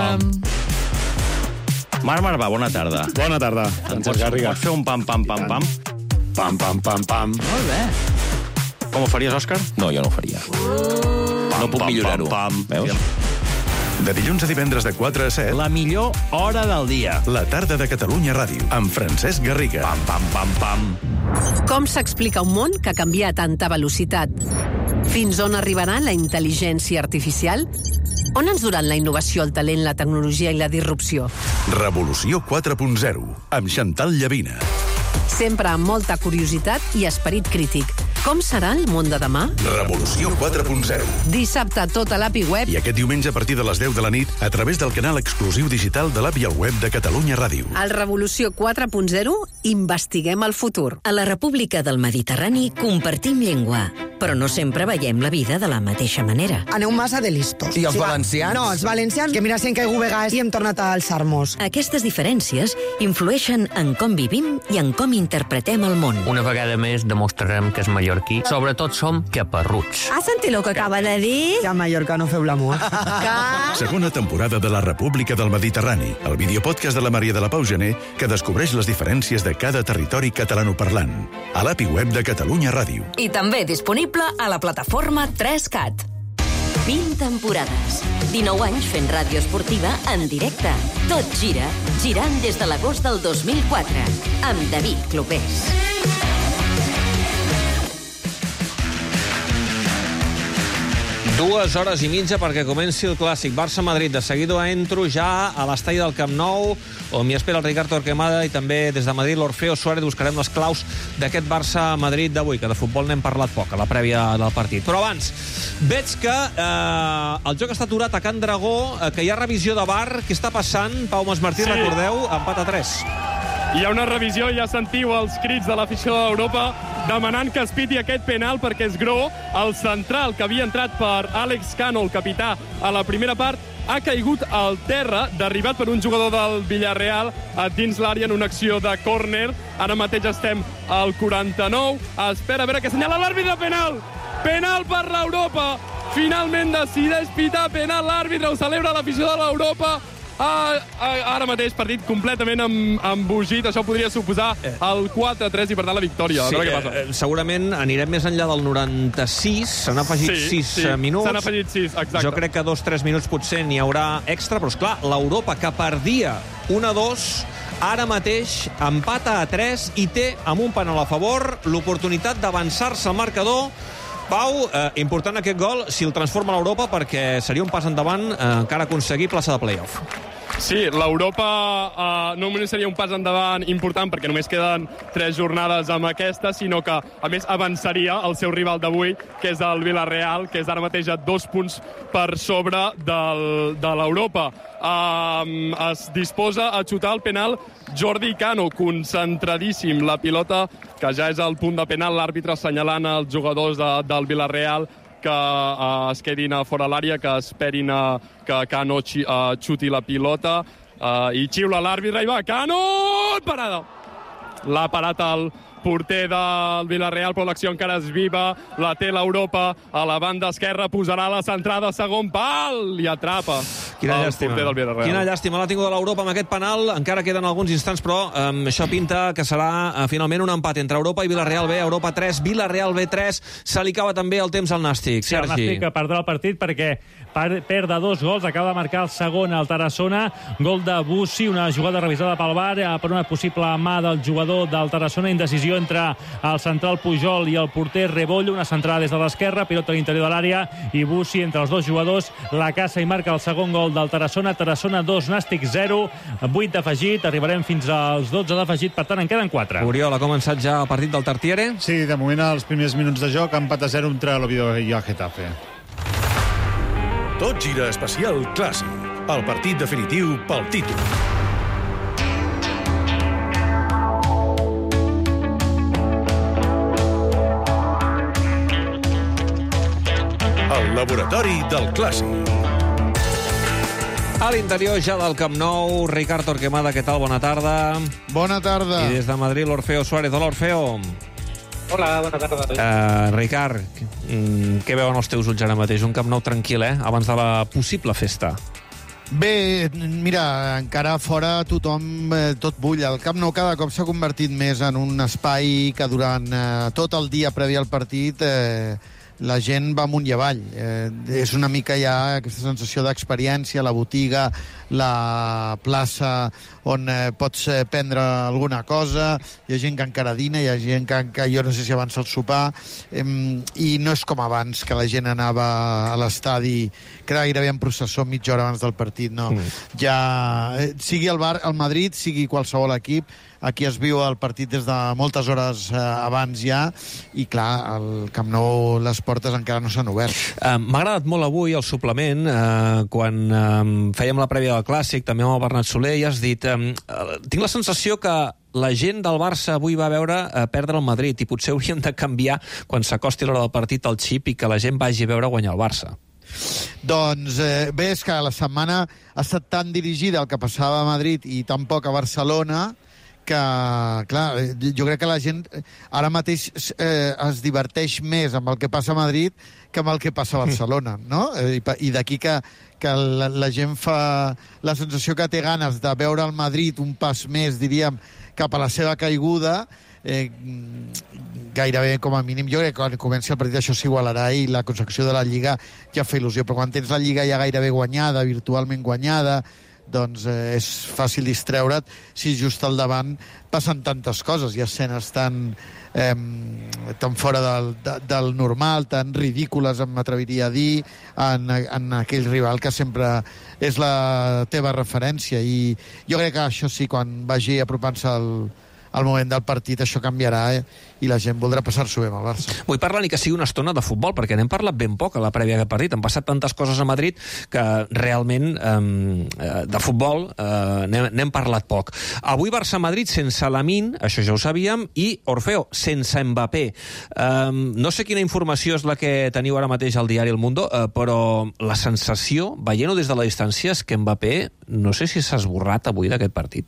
pam. Marc Marvà, bona tarda. Bona tarda. Pots fer un pam, pam, pam, pam? Pam, pam, pam, pam. Molt bé. Com ho faries, Òscar? No, jo no ho faria. No puc millorar-ho. Veus? De dilluns a divendres de 4 a 7. La millor hora del dia. La tarda de Catalunya Ràdio, amb Francesc Garriga. Pam, pam, pam, pam. Com s'explica un món que canvia a tanta velocitat? Fins on arribarà la intel·ligència artificial? On ens duran la innovació, el talent, la tecnologia i la disrupció? Revolució 4.0, amb Chantal Llavina. Sempre amb molta curiositat i esperit crític. Com serà el món de demà? Revolució 4.0. Dissabte tot a l'API Web. I aquest diumenge a partir de les 10 de la nit a través del canal exclusiu digital de l'API al web de Catalunya Ràdio. Al Revolució 4.0 investiguem el futur. A la República del Mediterrani compartim llengua, però no sempre veiem la vida de la mateixa manera. Aneu massa de listos. I els valencians? No, els valencians, que mira si hem caigut vegades i hem tornat a alçar-nos. Aquestes diferències influeixen en com vivim i en com interpretem el món. Una vegada més demostrarem que és mallorquí. Sobretot som caparruts. Has sentit el que acaba de dir? Que a Mallorca no feu l'amor. Segona temporada de la República del Mediterrani, el videopodcast de la Maria de la Pau Gené, que descobreix les diferències de cada territori catalanoparlant. A l'API web de Catalunya Ràdio. I també disponible a la plataforma 3CAT. 20 temporades. 19 anys fent ràdio esportiva en directe. Tot gira, girant des de l'agost del 2004. Amb David Clopés. Dues hores i mitja perquè comenci el clàssic Barça-Madrid. De seguida entro ja a l'estadi del Camp Nou, on m'hi espera el Ricard Torquemada i també des de Madrid l'Orfeo Suárez. Buscarem les claus d'aquest Barça-Madrid d'avui, que de futbol n'hem parlat poc a la prèvia del partit. Però abans, veig que el joc està aturat a Can Dragó, que hi ha revisió de VAR. Què està passant? Pau Masmartí, sí. Recordeu, empat a 3. Hi ha una revisió, ja sentiu els crits de l'afició d'Europa demanant que es piti aquest penal perquè és Gró, el central que havia entrat per Àlex Cano, el capità, a la primera part, ha caigut al terra, derribat per un jugador del Villarreal dins l'àrea en una acció de córner. Ara mateix estem al 49. Espera a veure què assenyala l'àrbitre. Penal! Penal per l'Europa! Finalment decideix pitar penal l'àrbitre. Ho celebra l'afició de l'Europa. Ara mateix partit completament embogit. Això podria suposar el 4-3 i per tant la victòria. Sí, què passa. Segurament anirem més enllà del 96. S'han afegit 6 minuts. S'han afegit 6, exacte. Jo crec que 2-3 minuts potser n'hi haurà extra, però esclar, l'Europa que perdia 1-2 ara mateix empata a 3 i té, amb un penal a favor, l'oportunitat d'avançar-se al marcador. Pau, important aquest gol si el transforma l'Europa, perquè seria un pas endavant encara aconseguir plaça de play-off. Sí, l'Europa no només seria un pas endavant important perquè només queden 3 jornades amb aquesta, sinó que, a més, avançaria el seu rival d'avui, que és el Villarreal, que és ara mateix a 2 punts per sobre de l'Europa. Es disposa a xutar el penal Jordi Cano, concentradíssim. La pilota, que ja és al punt de penal, l'àrbitre assenyalant els jugadors del Villarreal que es quedin a fora l'àrea, que esperin que Cano xuti la pilota, i xiula l'àrbitre, i va, Cano! Parada! L'ha parat el porter del Villarreal, però l'acció encara és viva, la té l'Europa, a la banda esquerra posarà la centrada, segon pal, i atrapa Quina el llàstima. porter del Villarreal. Quina llàstima l'ha tingut l'Europa amb aquest penal. Encara queden alguns instants, però això pinta que serà finalment un empat entre Europa i Villarreal B. Europa 3, Villarreal B 3. Se li acaba també el temps al Nàstic. Sí, el Nàstic perdrà el partit perquè perd de 2 gols. Acaba de marcar el segon al Tarassona. Gol de Bussi, una jugada revisada pel VAR per una possible mà del jugador del Tarassona. Indecisió entre el central Pujol i el porter Rebollo. Una centrada des de l'esquerra, pilota a l'interior de l'àrea i Bussi entre els dos jugadors la caça i marca el segon gol gol del Tarassona. Tarassona 2, Nàstic 0, 8 d'afegit. Arribarem fins als 12 d'afegit, per tant en queden 4. Oriol, ha començat ja el partit del Tartiere? Sí, de moment els primers minuts de joc, empat a 0 entre l'Oviedo i el Getafe. Tot gira especial clàssic. El partit definitiu pel títol. El laboratori del clàssic. A l'interior ja del Camp Nou, Ricard Torquemada, què tal? Bona tarda. Bona tarda. I des de Madrid, l'Orfeo Suárez. Hola, Orfeo. Hola, bona tarda. Ricard, què veuen els teus ulls ara mateix? Un Camp Nou tranquil, abans de la possible festa. Bé, mira, encara fora tothom, tot bull. El Camp Nou cada cop s'ha convertit més en un espai que durant tot el dia previ al partit la gent va amunt i avall. És una mica ja aquesta sensació d'experiència, la botiga, la plaça on pots prendre alguna cosa, hi ha gent que encara dina, hi ha gent que jo no sé si avança el sopar, i no és com abans, que la gent anava a l'estadi, que era gairebé en processó mitja hora abans del partit, no. Ja, sigui el Madrid, sigui qualsevol equip, aquí es viu el partit des de moltes hores abans ja, i clar, al Camp Nou les portes encara no s'han obert. M'ha agradat molt avui el suplement, quan fèiem la prèvia del Clàssic, també amb el Bernat Soler, i has dit, tinc la sensació que la gent del Barça avui va veure perdre el Madrid, i potser hauríem de canviar, quan s'acosti l'hora del partit, el xip, i que la gent vagi a veure guanyar el Barça. Doncs bé, és que la setmana ha estat tan dirigida al que passava a Madrid i tan poc a Barcelona que, clar, jo crec que la gent ara mateix es diverteix més amb el que passa a Madrid que amb el que passa a Barcelona, no? I d'aquí que la gent fa la sensació que té ganes de veure el Madrid un pas més, diríem, cap a la seva caiguda, gairebé com a mínim. Jo crec que quan comenci el partit això s'igualarà i la consecució de la Lliga ja fa il·lusió, però quan tens la Lliga ja gairebé guanyada, virtualment guanyada, doncs és fàcil distreure't si just al davant passen tantes coses i escenes tan fora del normal, tan ridícules, m'atreviria a dir, en aquell rival que sempre és la teva referència. I jo crec que això sí, quan vagi apropant-se al moment del partit, això canviarà i la gent voldrà passar-s'ho bé amb el Barça. Vull parlar ni que sigui una estona de futbol, perquè n'hem parlat ben poc a la prèvia del partit. Han passat tantes coses a Madrid que realment de futbol n'hem parlat poc. Avui Barça-Madrid sense Lamine, això ja ho sabíem, i Orfeo sense Mbappé. No sé quina informació és la que teniu ara mateix al diari El Mundo, però la sensació, veient-ho des de la distància, és que Mbappé no sé si s'ha esborrat avui d'aquest partit.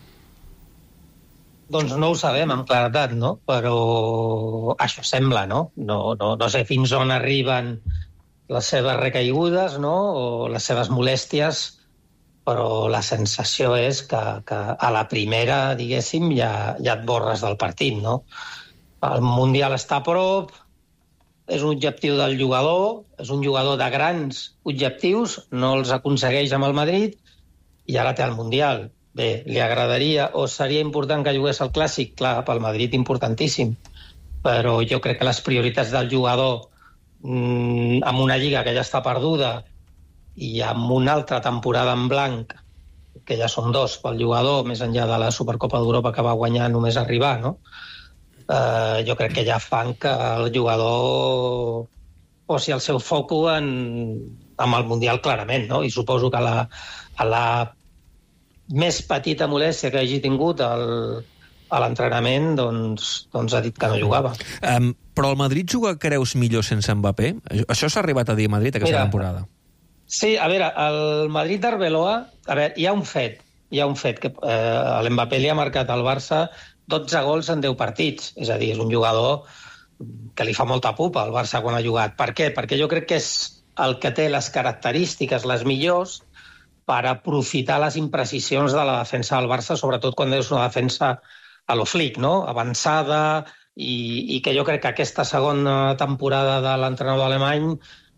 Doncs no ho sabem amb claredat, no? Però això sembla, no? No sé fins on arriben les seves recaigudes, no? O les seves molèsties, però la sensació és que a la primera, diguéssim, ja et borres del partit, no? El Mundial està a prop, és un objectiu del jugador, és un jugador de grans objectius, no els aconsegueix amb el Madrid, i ara té el Mundial. Bé, li agradaria o seria important que jugués el Clàssic? Clar, pel Madrid importantíssim, però jo crec que les prioritats del jugador amb una lliga que ja està perduda i amb una altra temporada en blanc, que ja són dos pel jugador, més enllà de la Supercopa d'Europa que va guanyar només arribar, no? Jo crec que ja fan que el jugador posi el seu foco amb el Mundial clarament, no? I suposo que a la més petita molèstia que hagi tingut a l'entrenament, doncs ha dit que no jugava. Però el Madrid juga, creus, millor sense Mbappé? Això s'ha arribat a dir a Madrid aquesta temporada. Sí, a veure, el Madrid d'Arbeloa, a veure, hi ha un fet que l'Mbappé li ha marcat al Barça 12 gols en 10 partits, és a dir, és un jugador que li fa molta pupa al Barça quan ha jugat. Per què? Perquè jo crec que és el que té les característiques les millors per aprofitar les imprecisions de la defensa del Barça, sobretot quan és una defensa a lo flic, no? Avançada, i que jo crec que aquesta segona temporada de l'entrenador alemany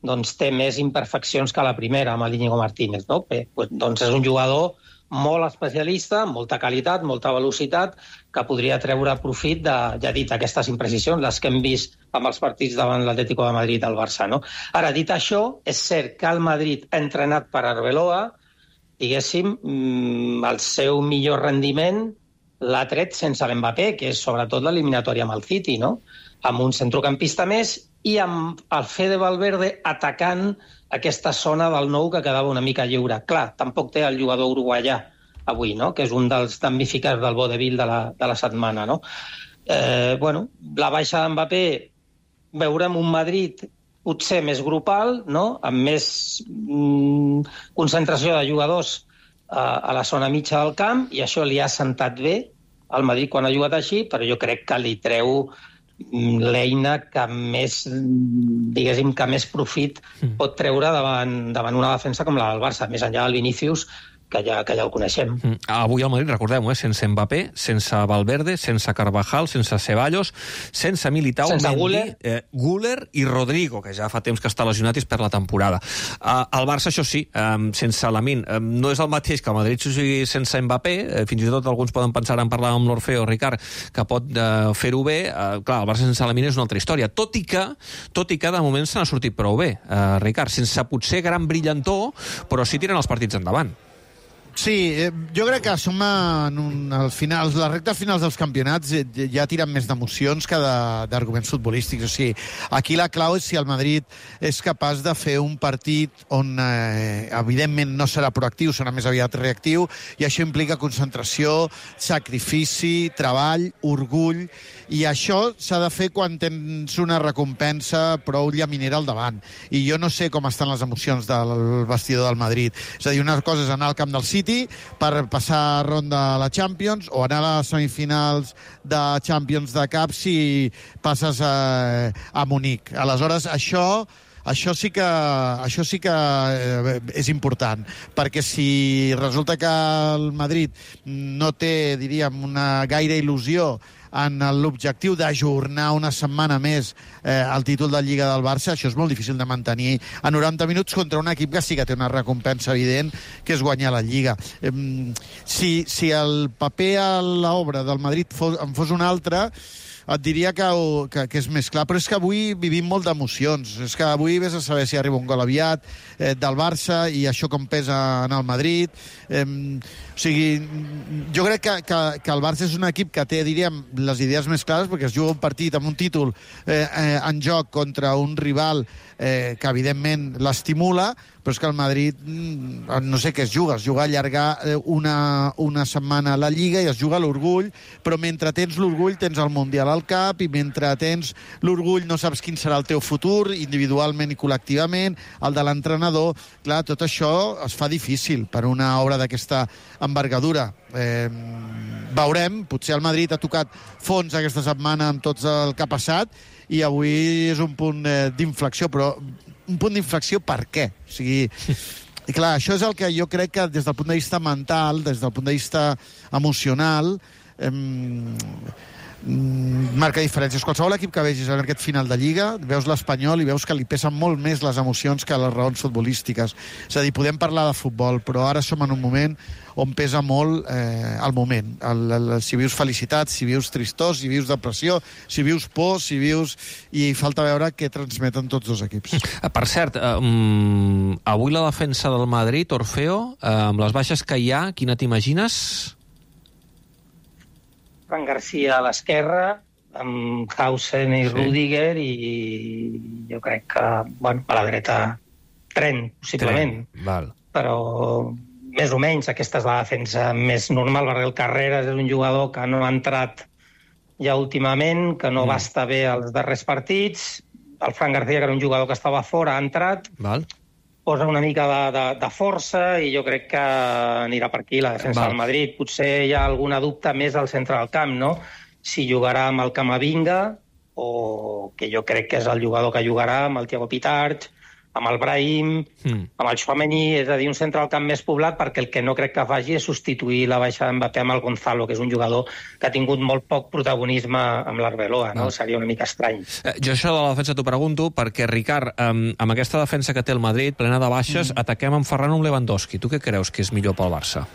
doncs té més imperfeccions que la primera, amb l'Íñigo Martínez, no? Bé, doncs és un jugador molt especialista, amb molta qualitat, molta velocitat, que podria treure profit de, ja he dit, aquestes imprecisions, les que hem vist amb els partits davant l'Atlético de Madrid al Barça, no? Ara, dit això, és cert que el Madrid, entrenat per Arbeloa, diguéssim, el seu millor rendiment l'ha tret sense l'Mbappé, que és sobretot l'eliminatòria amb el City, no? Amb un centrocampista més i amb el Fede Valverde atacant aquesta zona del nou que quedava una mica lliure. Clar, tampoc té el jugador uruguaià avui, no? Que és un dels damnificats del vodevil de la setmana, no? La baixa d'Mbappé, veurem un Madrid potser més grupal, no? Amb més concentració de jugadors a la zona mitja del camp, i això li ha sentat bé al Madrid quan ha jugat així, però jo crec que li treu l'eina que més, diguéssim, que més profit pot treure davant una defensa com la del Barça, més enllà del Vinícius, que ja el coneixem. Avui el Madrid, recordem-ho, sense Mbappé, sense Valverde, sense Carvajal, sense Ceballos, sense Militao, sense Mendy, Güler i Rodrigo, que ja fa temps que està lesionat i es perd la temporada. El Barça, això sí, sense Lamine, no és el mateix que el Madrid sigui sense Mbappé, fins i tot alguns poden pensar en parlar amb l'Orfeo, Ricard, que pot fer-ho bé. Clar, el Barça sense Lamine és una altra història, tot i que de moment se n'ha sortit prou bé, Ricard, sense potser gran brillantor, però sí tiren els partits endavant. Sí, jo crec que som al final, la recta finals dels campionats ja tiren més d'emocions que d'arguments futbolístics. O sigui, aquí la clau és si el Madrid és capaç de fer un partit on, evidentment, no serà proactiu, serà més aviat reactiu, i això implica concentració, sacrifici, treball, orgull, i això s'ha de fer quan tens una recompensa prou llaminera al davant. I jo no sé com estan les emocions del vestidor del Madrid. És a dir, una cosa és anar al camp del City per passar ronda a la Champions, o anar a les semifinals de Champions de Cup si passes a Munic. Aleshores, això sí que és important, perquè si resulta que el Madrid no té, diríem, una gaire il·lusió en l'objectiu d'ajornar una setmana més el títol de Lliga del Barça, això és molt difícil de mantenir a 90 minuts contra un equip que sí que té una recompensa evident, que és guanyar la Lliga. Si el paper a l'obra del Madrid en fos un altre, et diria que és més clar, però és que avui vivim molt d'emocions. És que avui vés a saber si arriba un gol aviat del Barça i això com pesa en el Madrid. O sigui, jo crec que el Barça és un equip que té, diríem, les idees més clares, perquè es juga un partit amb un títol en joc contra un rival que evidentment l'estimula, però és que el Madrid no sé què es juga a allargar una setmana a la Lliga i es juga l'orgull, però mentre tens l'orgull tens el Mundial al cap, i mentre tens l'orgull no saps quin serà el teu futur, individualment i col·lectivament, el de l'entrenador. Clar, tot això es fa difícil per una obra d'aquesta envergadura. Veurem, potser el Madrid ha tocat fons aquesta setmana amb tot el que ha passat, i avui és un punt d'inflexió, però un punt d'inflexió per què? O sigui, i clar, això és el que jo crec que des del punt de vista mental, des del punt de vista emocional, marca diferències. Qualsevol equip que vegis en aquest final de Lliga, veus l'Espanyol i veus que li pesen molt més les emocions que les raons futbolístiques. És a dir, podem parlar de futbol, però ara som en un moment on pesa molt el moment. Si vius felicitat, si vius tristós, si vius depressió, si vius por, si vius... I falta veure què transmeten tots dos equips. Per cert, avui la defensa del Madrid, Orfeo, amb les baixes que hi ha, quina t'imagines? Fran Garcia a l'esquerra, amb Hausen i Rüdiger, i jo crec que, bueno, a la dreta Trent, possiblement. Val. Però més o menys aquesta és la defensa més normal. Barrel Carreras és un jugador que no ha entrat ja últimament, que no va estar bé als darrers partits. El Fran Garcia, que era un jugador que estava fora, ha entrat. Val. Posa una mica de força, i jo crec que anirà per aquí la defensa del Madrid. Potser hi ha alguna dubte més al centre del camp, no? Si jugarà amb el Camavinga, o que jo crec que és el jugador que jugarà amb el Thiago Pitart, amb el Brahim, amb el Tchouaméni, és a dir, un centre del camp més poblat, perquè el que no crec que faci és substituir la baixada d'Mbappé amb el Gonzalo, que és un jugador que ha tingut molt poc protagonisme amb l'Arbeloa, no? Seria una mica estrany. Jo això de la defensa t'ho pregunto, perquè, Ricard, amb aquesta defensa que té el Madrid, plena de baixes, ataquem amb Ferran o amb Lewandowski. Tu què creus que és millor pel Barça?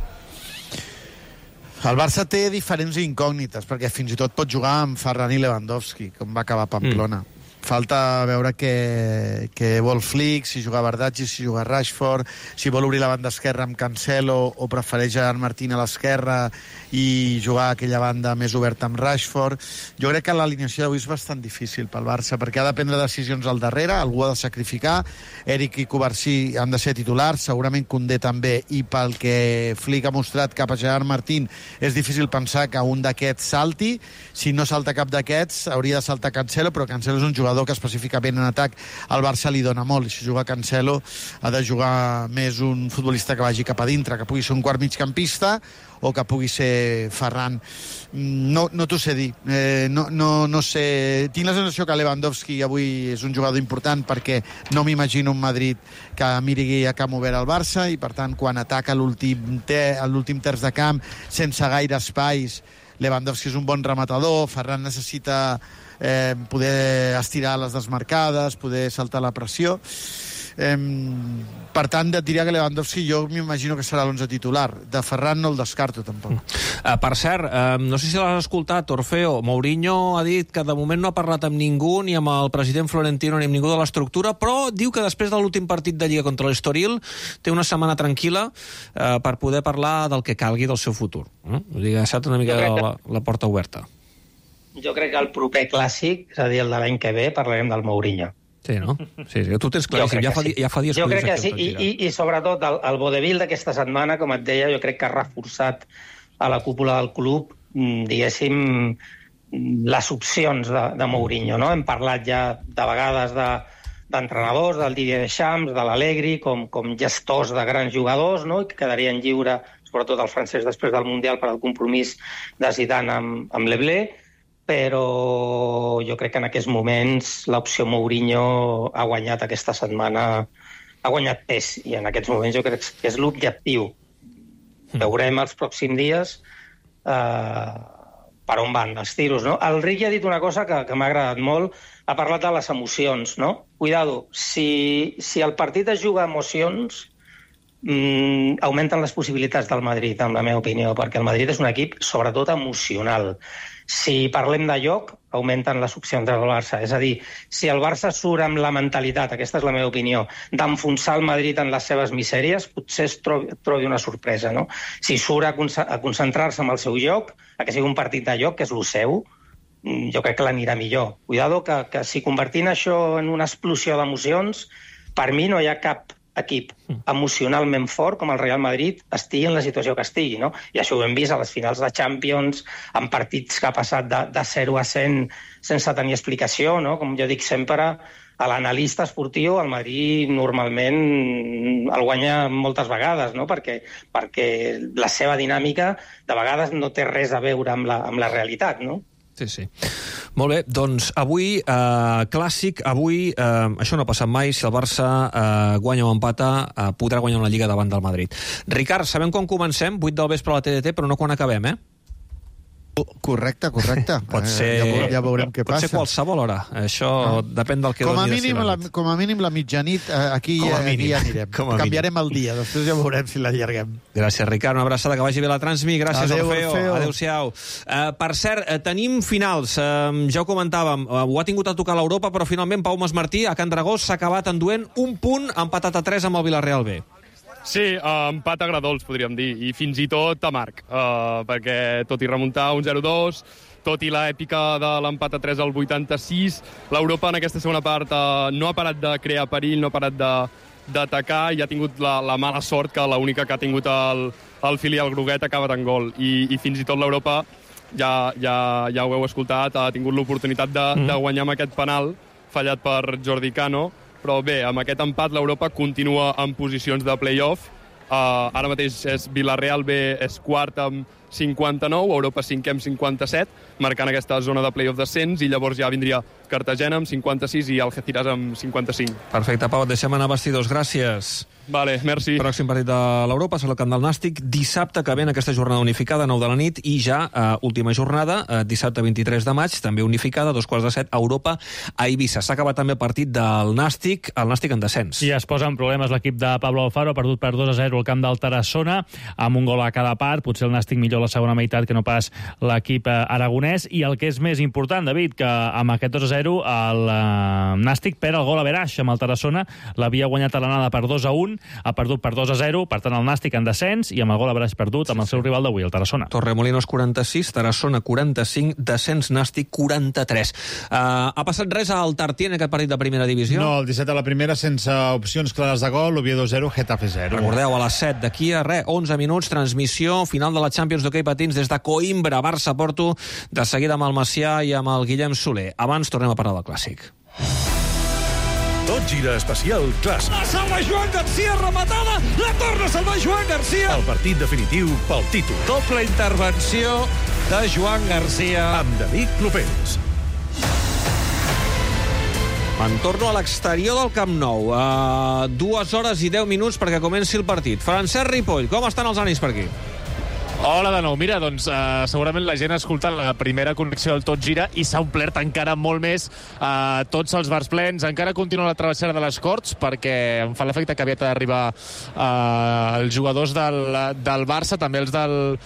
El Barça té diferents incògnites, perquè fins i tot pot jugar amb Ferran i Lewandowski, com va acabar Pamplona. Falta veure què vol Flick, si juga Bardaggi, si juga Rashford, si vol obrir la banda esquerra amb Cancelo o prefereix Gerard Martín a l'esquerra i jugar aquella banda més oberta amb Rashford. Jo crec que l'alineació d'avui és bastant difícil pel Barça, perquè ha de prendre decisions al darrere, algú ha de sacrificar, Eric i Covarsí han de ser titulars, segurament Koundé també, i pel que Flick ha mostrat cap a Gerard Martín, és difícil pensar que un d'aquests salti. Si no salta cap d'aquests, hauria de saltar Cancelo, però Cancelo és un jugador que específicament en atac al Barça li dona molt, i si juga Cancelo ha de jugar més un futbolista que vagi cap a dintre, que pugui ser un quart migcampista o que pugui ser Ferran. No t'ho sé dir, no sé. Tinc la sensació que Lewandowski avui és un jugador important, perquè no m'imagino un Madrid que miri a camp obert al Barça, i per tant quan ataca l'últim terç de camp sense gaire espais, Lewandowski és un bon rematador, Ferran necessita poder estirar les desmarcades, poder saltar la pressió. Per tant, et diria que Lewandowski jo m'imagino que serà l'11 titular. De Ferran no el descarto, tampoc. Per cert, no sé si l'has escoltat, Orfeo, Mourinho ha dit que de moment no ha parlat amb ningú, ni amb el president Florentino, ni amb ningú de l'estructura, però diu que després de l'últim partit de Lliga contra l'Estoril té una setmana tranquil·la per poder parlar del que calgui del seu futur. Vull dir, ha estat una mica la porta oberta. Jo crec que el proper clàssic, és a dir, el de l'any que ve, parlarem del Mourinho. Sí, no? Sí, tu tens claríssim. Ja fa dies que jo crec que sí, i sobretot el vodevil d'aquesta setmana, com et deia, jo crec que ha reforçat a la cúpula del club, diguéssim, les opcions de Mourinho, no? Hem parlat ja de vegades d'entrenadors, del Didier Deschamps, de l'Allegri, com gestors de grans jugadors, no? I que quedarien lliure, sobretot el francès després del Mundial, per al compromís de Zidane amb Leblé, però jo crec que en aquests moments l'opció Mourinho ha guanyat aquesta setmana, ha guanyat pes, i en aquests moments jo crec que és l'objectiu. Veurem els pròxims dies per on van els tiros, no? El Ricky ha dit una cosa que m'ha agradat molt, ha parlat de les emocions, no? Cuidado, si el partit es juga a emocions, augmenten les possibilitats del Madrid, en la meva opinió, perquè el Madrid és un equip sobretot emocional. Si parlem de joc, augmenten les opcions del Barça. És a dir, si el Barça surt amb la mentalitat, aquesta és la meva opinió, d'enfonsar el Madrid en les seves misèries, potser es trobi una sorpresa, no? Si surt a concentrar-se en el seu joc, a que sigui un partit de joc, que és el seu, jo crec que l'anirà millor. Cuidado que si convertint això en una explosió d'emocions, per mi no hi ha cap equip emocionalment fort com el Real Madrid estigui en la situació que estigui, no? I això ho hem vist a les finals de Champions, en partits que ha passat de 0 a 100 sense tenir explicació, no? Com jo dic sempre, a l'analista esportiu el Madrid normalment el guanya moltes vegades, no? Perquè la seva dinàmica de vegades no té res a veure amb la realitat, no? Sí. Molt bé, doncs avui, clàssic, avui, això no ha passat mai, si el Barça guanya o empata, podrà guanyar una Lliga davant del Madrid. Ricard, sabem quan comencem, 8 del vespre a la TDT, però no quan acabem, Correcte. Pot ser... Ja veurem què passa. Pot ser qualsevol hora. Això depèn del que com a doni mínim la mitjanit, aquí ja anirem. Canviarem el dia, després ja veurem si l'allarguem. Gràcies, Ricard. Una abraçada, que vagi bé la Transmi. Gràcies, Orfeo. Adéu-siau. Per cert, tenim finals. Ja ho comentàvem. Ho ha tingut a tocar l'Europa, però finalment Pau Masmartí, a Can Dragós, s'ha acabat enduent un punt, empatat a 3 amb el Villarreal B. Sí, empat agradols, podríem dir, i fins i tot amarg, perquè tot i remuntar un 0-2, tot i l'èpica de l'empat a 3 al 86, l'Europa en aquesta segona part no ha parat de crear perill, no ha parat d'atacar, i ha tingut la mala sort que l'única que ha tingut el filial groguet ha acabat en gol. I fins i tot l'Europa, ja ho heu escoltat, ha tingut l'oportunitat de guanyar amb aquest penal fallat per Jordi Cano, però bé, amb aquest empat l'Europa continua en posicions de play-off. Ara mateix és Villarreal B, és quart amb 59, Europa 5è amb 57, marcant aquesta zona de play-off descens, i llavors ja vindria Cartagena amb 56 i Algeciras amb 55. Perfecte, Pau, et deixem anar a vestidors. Gràcies. Vale, merci. Pròxim partit de l'Europa serà el camp del Nàstic dissabte que ve en aquesta jornada unificada, 9 de la nit, i ja última jornada, dissabte 23 de maig, també unificada, 2:15, Europa a Eivissa. S'ha acabat també el partit del Nàstic, el Nàstic en descens. I es posa en problemes l'equip de Pablo Alfaro, ha perdut per 2-0 al camp del Tarassona, amb un gol a cada part, potser el Nàstic millor la segona meitat que no pas l'equip aragonès, i el que és més important, David, que amb aquest 2-0 el Nàstic perd el gol a Veraix amb el Tarassona, l'havia guanyat a l'anada per 2-1, ha perdut per 2-0, per tant el Nàstic en descens, i amb el gol a Veraix perdut amb el seu rival d'avui, el Tarassona. Torremolinos 46, Tarassona 45, descens Nàstic 43. Ha passat res al Tartí en aquest partit de primera divisió? No, el 17 a la primera sense opcions clares de gol, Oviedo 0, Getafe 0. Recordeu, a les 7 d'aquí a 11 minuts, transmissió final de la Champions d'hoquei patins des de Coimbra, Barça-Porto, de seguida amb el Macià i amb el Guillem Soler. Abans tornem a parlar del Clàssic. Tot gira especial Clàssic. La salva Joan Garcia, rematada, la torna a salvar Joan Garcia. El partit definitiu pel títol. Doble intervenció de Joan Garcia. Amb David Clopens. Me'n torno a l'exterior del Camp Nou. 2 hores i 10 minuts perquè comenci el partit. Francesc Ripoll, com estan els ànims per aquí? Hola de nou. Mira, doncs segurament la gent ha escoltat la primera connexió del Tot Gira i s'ha omplert encara molt més tots els bars plens. Encara continua la travessera de les Corts perquè em fa l'efecte que aviat d'arribar els jugadors del Barça, també els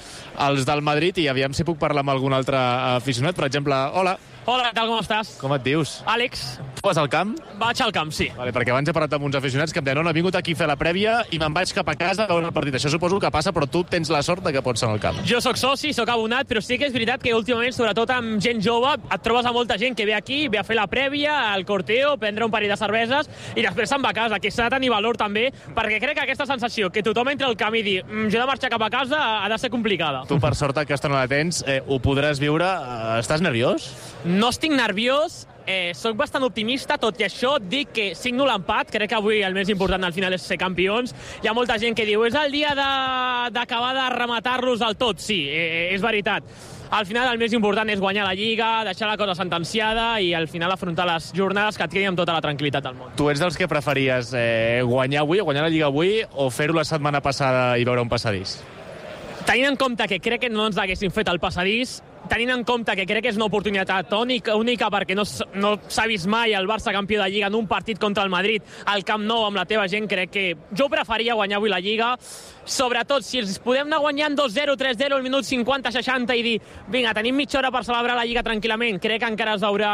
del Madrid, i aviam si puc parlar amb algun altre aficionat. Per exemple, hola. Hola, què tal, com estàs? Com et dius? Àlex. Tu vas al camp? Vaig al camp, sí. Vale, perquè abans he parlat amb uns aficionats que em deien, no, he vingut aquí a fer la prèvia i me'n vaig cap a casa a veure el partit. Això suposo que passa, però tu tens la sort de que pots anar al camp. Jo sóc soci, sóc abonat, però sí que és veritat que últimament, sobretot amb gent jove, et trobes a molta gent que ve aquí, ve a fer la prèvia, el corteo, prendre un parell de cerveses i després se'n va a casa, que s'ha de tenir valor també, perquè crec que aquesta sensació que tothom entra al camp i dir jo he de marxar cap a casa ha de ser complicada. Tu, per sort, aquesta no la tens, ho podràs viure. Estàs nerviós? No estic nerviós, soc bastant optimista, tot i això dic que signo l'empat, crec que avui el més important al final és ser campions. Hi ha molta gent que diu és el dia d'acabar de rematar-los al tot. Sí, és veritat. Al final el més important és guanyar la Lliga, deixar la cosa sentenciada i al final afrontar les jornades que et quedin amb tota la tranquil·litat del món. Tu ets dels que preferies guanyar avui, guanyar la Lliga avui, o fer-ho la setmana passada i veure un passadís? Tenint en compte que crec que no ens haguessin fet el passadís, tenint en compte que crec que és una oportunitat única perquè no s'ha vist mai el Barça campió de Lliga en un partit contra el Madrid al Camp Nou amb la teva gent, crec que jo preferia guanyar avui la Lliga, sobretot si els podem anar guanyant 2-0, 3-0 al minut 50-60 i dir, vinga, tenim mitja hora per celebrar la Lliga tranquil·lament, crec que encara es veurà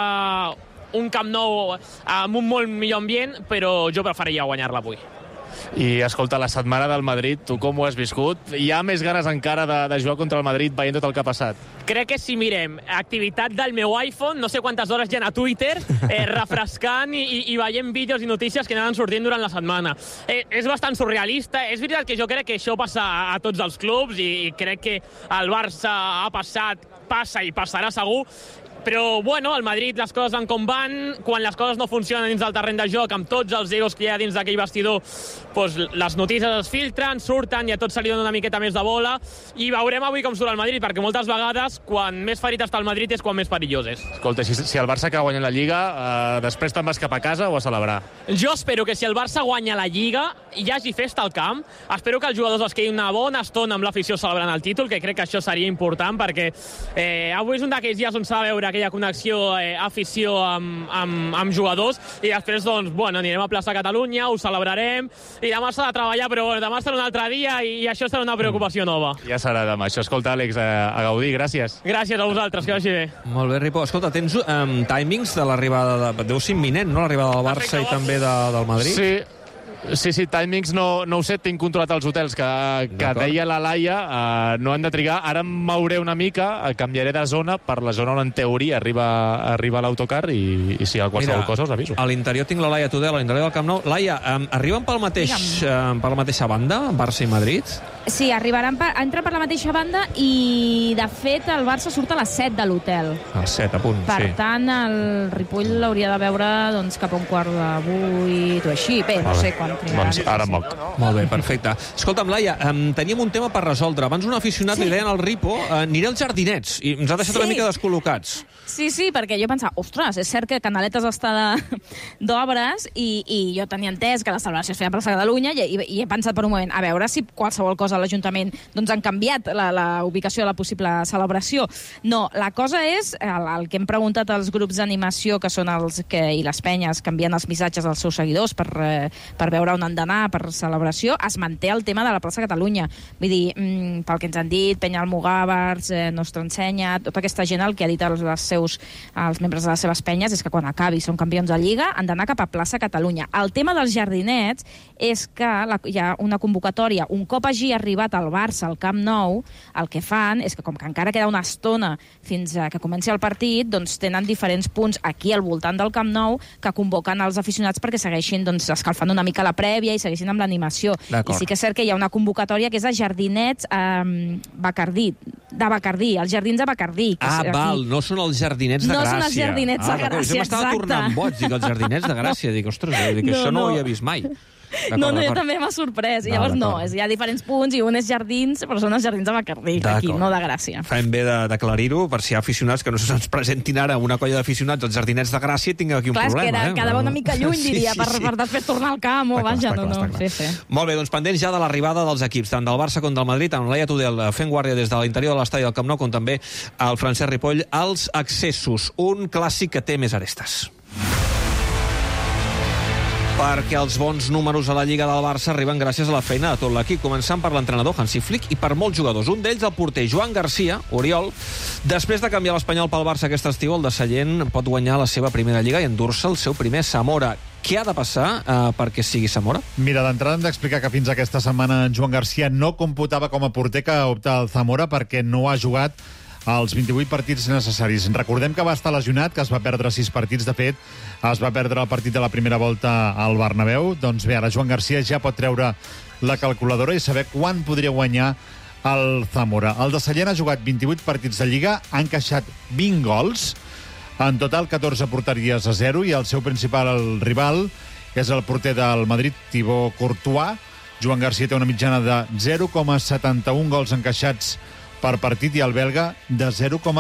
un Camp Nou amb un molt millor ambient, però jo preferiria guanyar-la avui. I, escolta, la setmana del Madrid, tu com ho has viscut? Hi ha més ganes encara de jugar contra el Madrid veient tot el que ha passat? Crec que si mirem activitat del meu iPhone, no sé quantes hores hi ha a Twitter, refrescant i veient vídeos i notícies que anaven sortint durant la setmana. És bastant surrealista. És veritat que jo crec que això passa a tots els clubs i crec que el Barça ha passat, passa i passarà segur. Però, bueno, al Madrid les coses van com van, quan les coses no funcionen dins del terreny de joc, amb tots els egos que hi ha dins d'aquell vestidor, doncs les notícies es filtren, surten i a tot se li dona una miqueta més de bola, i veurem avui com surt el Madrid, perquè moltes vegades, quan més ferit està el Madrid, és quan més perillós és. Escolta, si el Barça acaba guanyant la Lliga, després te'n vas cap a casa o a celebrar? Jo espero que si el Barça guanya la Lliga hi hagi festa al camp, espero que els jugadors es quedin una bona estona amb l'afició celebrant el títol, que crec que això seria important, perquè avui és un d'aquells dies on s'ha de veure aquella connexió afició amb jugadors, i després, doncs, bueno, anirem a plaça Catalunya, ho celebrarem, i demà s'ha de treballar, però bueno, demà serà un altre dia i això serà una preocupació nova. Ja serà demà. Això, escolta, Àlex, a gaudir, gràcies. Gràcies a vosaltres, que vagi bé. Molt bé, Ripo. Escolta, tens timings de l'arribada deu ser imminent, no?, l'arribada del Barça i també del Madrid? Sí, timings no ho sé, tinc controlat els hotels que deia la Laia, no han de trigar. Ara em mouré una mica, canviaré de zona per la zona on en teoria arriba l'autocar i si hi ha qualsevol cosa us aviso. A l'interior tinc la Laia Tudela, a l'interior del Camp Nou. Laia, arriben per la mateixa banda, Barça i Madrid? Sí, entra per la mateixa banda i, de fet, el Barça surt a les 7 de l'hotel. A les 7, a punt, per sí. Per tant, el Ripoll l'hauria de veure doncs, cap a 7:15 o així. Bé, no sé quan trigarà. Doncs ara moc. Molt bé, perfecte. Escolta'm, Laia, teníem un tema per resoldre. Abans un aficionat li deien al Ripo aniré als Jardinets i ens ha deixat una mica descol·locats. Sí, perquè jo pensava, ostres, és cert que Canaletes està d'obres i jo tenia entès que la celebració es feia per Catalunya i he pensat per un moment, a veure si qualsevol cosa a l'Ajuntament doncs han canviat la ubicació de la possible celebració. No, la cosa és, el que hem preguntat als grups d'animació, que són els i les penyes que envien els missatges als seus seguidors per veure on han d'anar per celebració, es manté el tema de la plaça Catalunya. Vull dir, pel que ens han dit, Penya Almogàvers, Nostra Ensenya, tota aquesta gent, el que ha dit els membres de les seves penyes és que quan acabi són campions de Lliga han d'anar cap a plaça Catalunya. El tema dels Jardinets és que hi ha una convocatòria. Un cop hagi arribat al Barça al Camp Nou, el que fan és que, com que encara queda una estona fins que comenci el partit, doncs tenen diferents punts aquí al voltant del Camp Nou que convoquen els aficionats perquè segueixin escalfant una mica la prèvia i segueixin amb l'animació. I sí que és cert que hi ha una convocatòria que és de Jardinets Bacardí, els Jardins de Bacardí. Val, no són els Jardinets de Gràcia. No són els Jardinets de Gràcia, jo m'estava tornant boig, els Jardinets de Gràcia. Dic, ostres, això no ho havia vist mai. No, jo també m'ha sorprès. I llavors hi ha diferents punts i un és Jardins, però són els Jardins de Bacardí, aquí, no de Gràcia. Fem bé d'aclarir-ho per si hi ha aficionats que no se'ns presentin ara una colla d'aficionats als Jardinets de Gràcia i tinguin aquí un problema. Clar, és que quedava una mica lluny, diria, per després tornar al camp o vaja, no. Molt bé, doncs pendents ja de l'arribada dels equips, tant del Barça com del Madrid, amb Laia Tudel fent guàrdia des de l'interior de l'estadi del Camp Nou, com també el Francesc Ripoll, als accessos. Un clàssic que té més arestes. Perquè els bons números a la Lliga del Barça arriben gràcies a la feina de tot l'equip, començant per l'entrenador Hansi Flick i per molts jugadors. Un d'ells, el porter Joan Garcia, Oriol, després de canviar l'Espanyol pel Barça aquest estiu, el de Sallent pot guanyar la seva primera Lliga i endur-se el seu primer Zamora. Què ha de passar perquè sigui Zamora? Mira, d'entrada hem d'explicar que fins aquesta setmana Joan Garcia no computava com a porter que opta al Zamora perquè no ha jugat els 28 partits necessaris. Recordem que va estar lesionat, que es va perdre 6 partits. De fet, es va perdre el partit de la primera volta al Bernabéu. Doncs bé, ara Joan Garcia ja pot treure la calculadora i saber quan podria guanyar el Zamora. El de Sallent ha jugat 28 partits de Lliga, ha encaixat 20 gols, en total 14 porteries a 0, i el seu principal rival és el porter del Madrid, Thibaut Courtois. Joan Garcia té una mitjana de 0,71 gols encaixats per partit i el belga de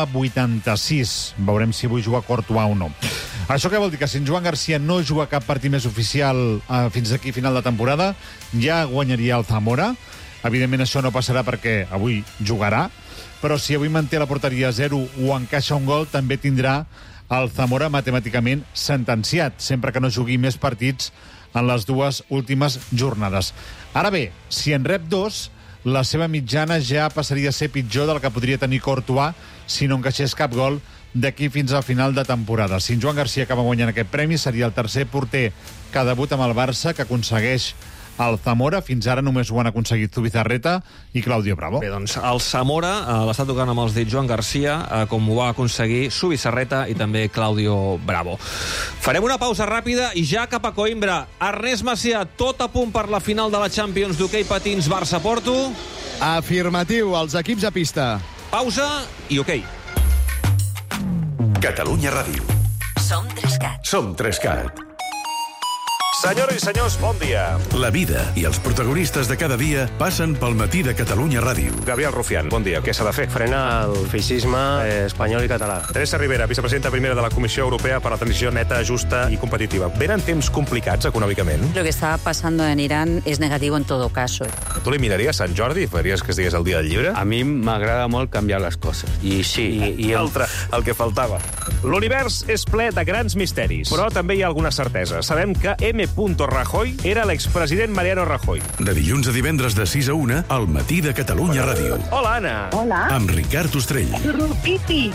0,86. Veurem si avui juga Courtois o no. Això què vol dir? Que si en Joan Garcia no juga cap partit més oficial fins aquí final de temporada, ja guanyaria el Zamora. Evidentment això no passarà perquè avui jugarà, però si avui manté la porteria a 0 o encaixa un gol, també tindrà el Zamora matemàticament sentenciat, sempre que no jugui més partits en les dues últimes jornades. Ara bé, si en rep 2, la seva mitjana ja passaria a ser pitjor del que podria tenir Courtois si no encaixés cap gol d'aquí fins al final de temporada. Si en Joan Garcia acaba guanyant aquest premi, seria el tercer porter que debuta amb el Barça que aconsegueix el Zamora. Fins ara només ho han aconseguit Zubizarreta i Claudio Bravo. Bé, doncs el Zamora l'està tocant amb els dits Joan Garcia, com ho va aconseguir Zubizarreta i també Claudio Bravo. Farem una pausa ràpida i ja cap a Coimbra. Ernest Macià, tot a punt per la final de la Champions d'hoquei patins Barça-Porto? Afirmatiu, els equips a pista. Pausa i hoquei. Catalunya Ràdio. Som 3CAT. Som 3CAT. Senyores i senyors, bon dia. La vida i els protagonistes de cada dia passen pel matí de Catalunya Ràdio. Gabriel Rufián, bon dia. Què s'ha de fer? Frenar el feixisme espanyol i català. Teresa Rivera, vicepresidenta primera de la Comissió Europea per a la Transició Neta, Justa y Competitiva. ¿Venen temps complicats econòmicament? Lo que está pasando en Irán es negativo en todo caso. Tu li miraries Sant Jordi i faries que estigués el dia del llibre? A mi m'agrada molt canviar les coses. I sí. El que faltava. L'univers és ple de grans misteris, però també hi ha alguna certesa. Sabem que M. Rajoy era l'expresident Mariano Rajoy. De dilluns a divendres de 6 a 1, al matí de Catalunya Ràdio. Hola, Anna. Hola. Amb Ricard Ostrell. Rupipi.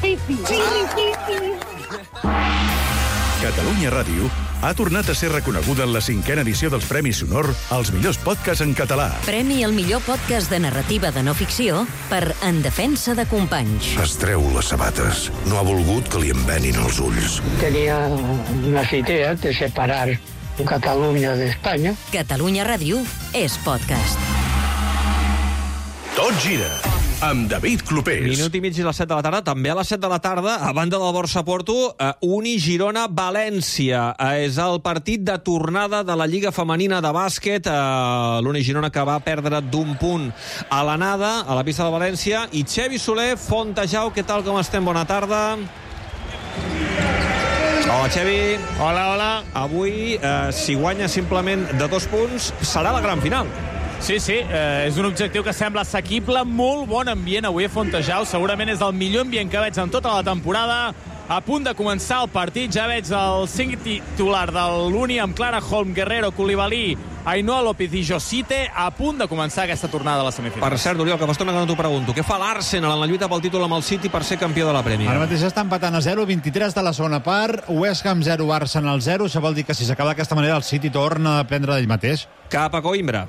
Catalunya Ràdio ha tornat a ser reconeguda en la 5a edició dels Premis Sonor als millors podcasts en català. Premi al millor podcast de narrativa de no ficció per En defensa de companys. Es treu les sabates. No ha volgut que li envenin els ulls. Tenía unas ideas de separar Catalunya d'Espanya. Catalunya Ràdio és podcast. Tot gira amb David Clopés. Minut i mig i les 7 de la tarda. També a les 7 de la tarda, a banda del Barça-Porto, Uni Girona-València. És el partit de tornada de la Lliga Femenina de bàsquet. L'Uni Girona que va perdre d'un punt a l'anada, a la pista de València. I Xevi Soler, Fontejau, què tal, com estem? Bona tarda. Hola, Xevi. Hola, hola. Avui, si guanya simplement de 2 punts, serà la gran final. Sí, és un objectiu que sembla assequible, molt bon ambient avui a Fontejau, segurament és el millor ambient que veig en tota la temporada. A punt de començar el partit, ja veig el 5 titular de l'Uni amb Clara Holm, Guerrero, Coulibaly, Ainhoa López i Josite, a punt de començar aquesta tornada de la semifinal. Per cert, Oriol, que fa estona que no t'ho pregunto, què fa l'Arsenal en la lluita pel títol amb el City per ser campió de la Premier? Ara mateix està empatant a 0, 23 de la segona part, West Ham 0, Arsenal 0, això vol dir que si s'acaba d'aquesta manera el City torna a dependre d'ell mateix. Cap a Coimbra.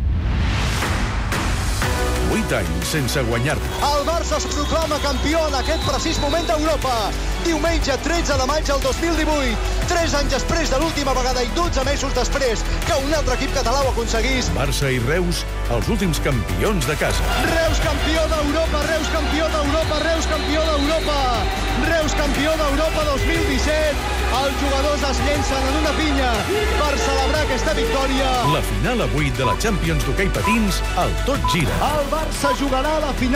8 anys sense guanyar. El Barça es proclama campió en aquest precís moment d'Europa. Diumenge 13 de maig del 2018. 3 anys després de l'última vegada i 12 mesos després que un altre equip català ho aconseguís. Barça i Reus, els últims campions de casa. Reus campió d'Europa, Reus campió d'Europa, Reus campió d'Europa. Reus campió d'Europa 2017. Els jugadors es llencen en una pinya per celebrar aquesta victòria. La final avui de la Champions d'hoquei patins al Tot Gira. El Barça jugarà a la final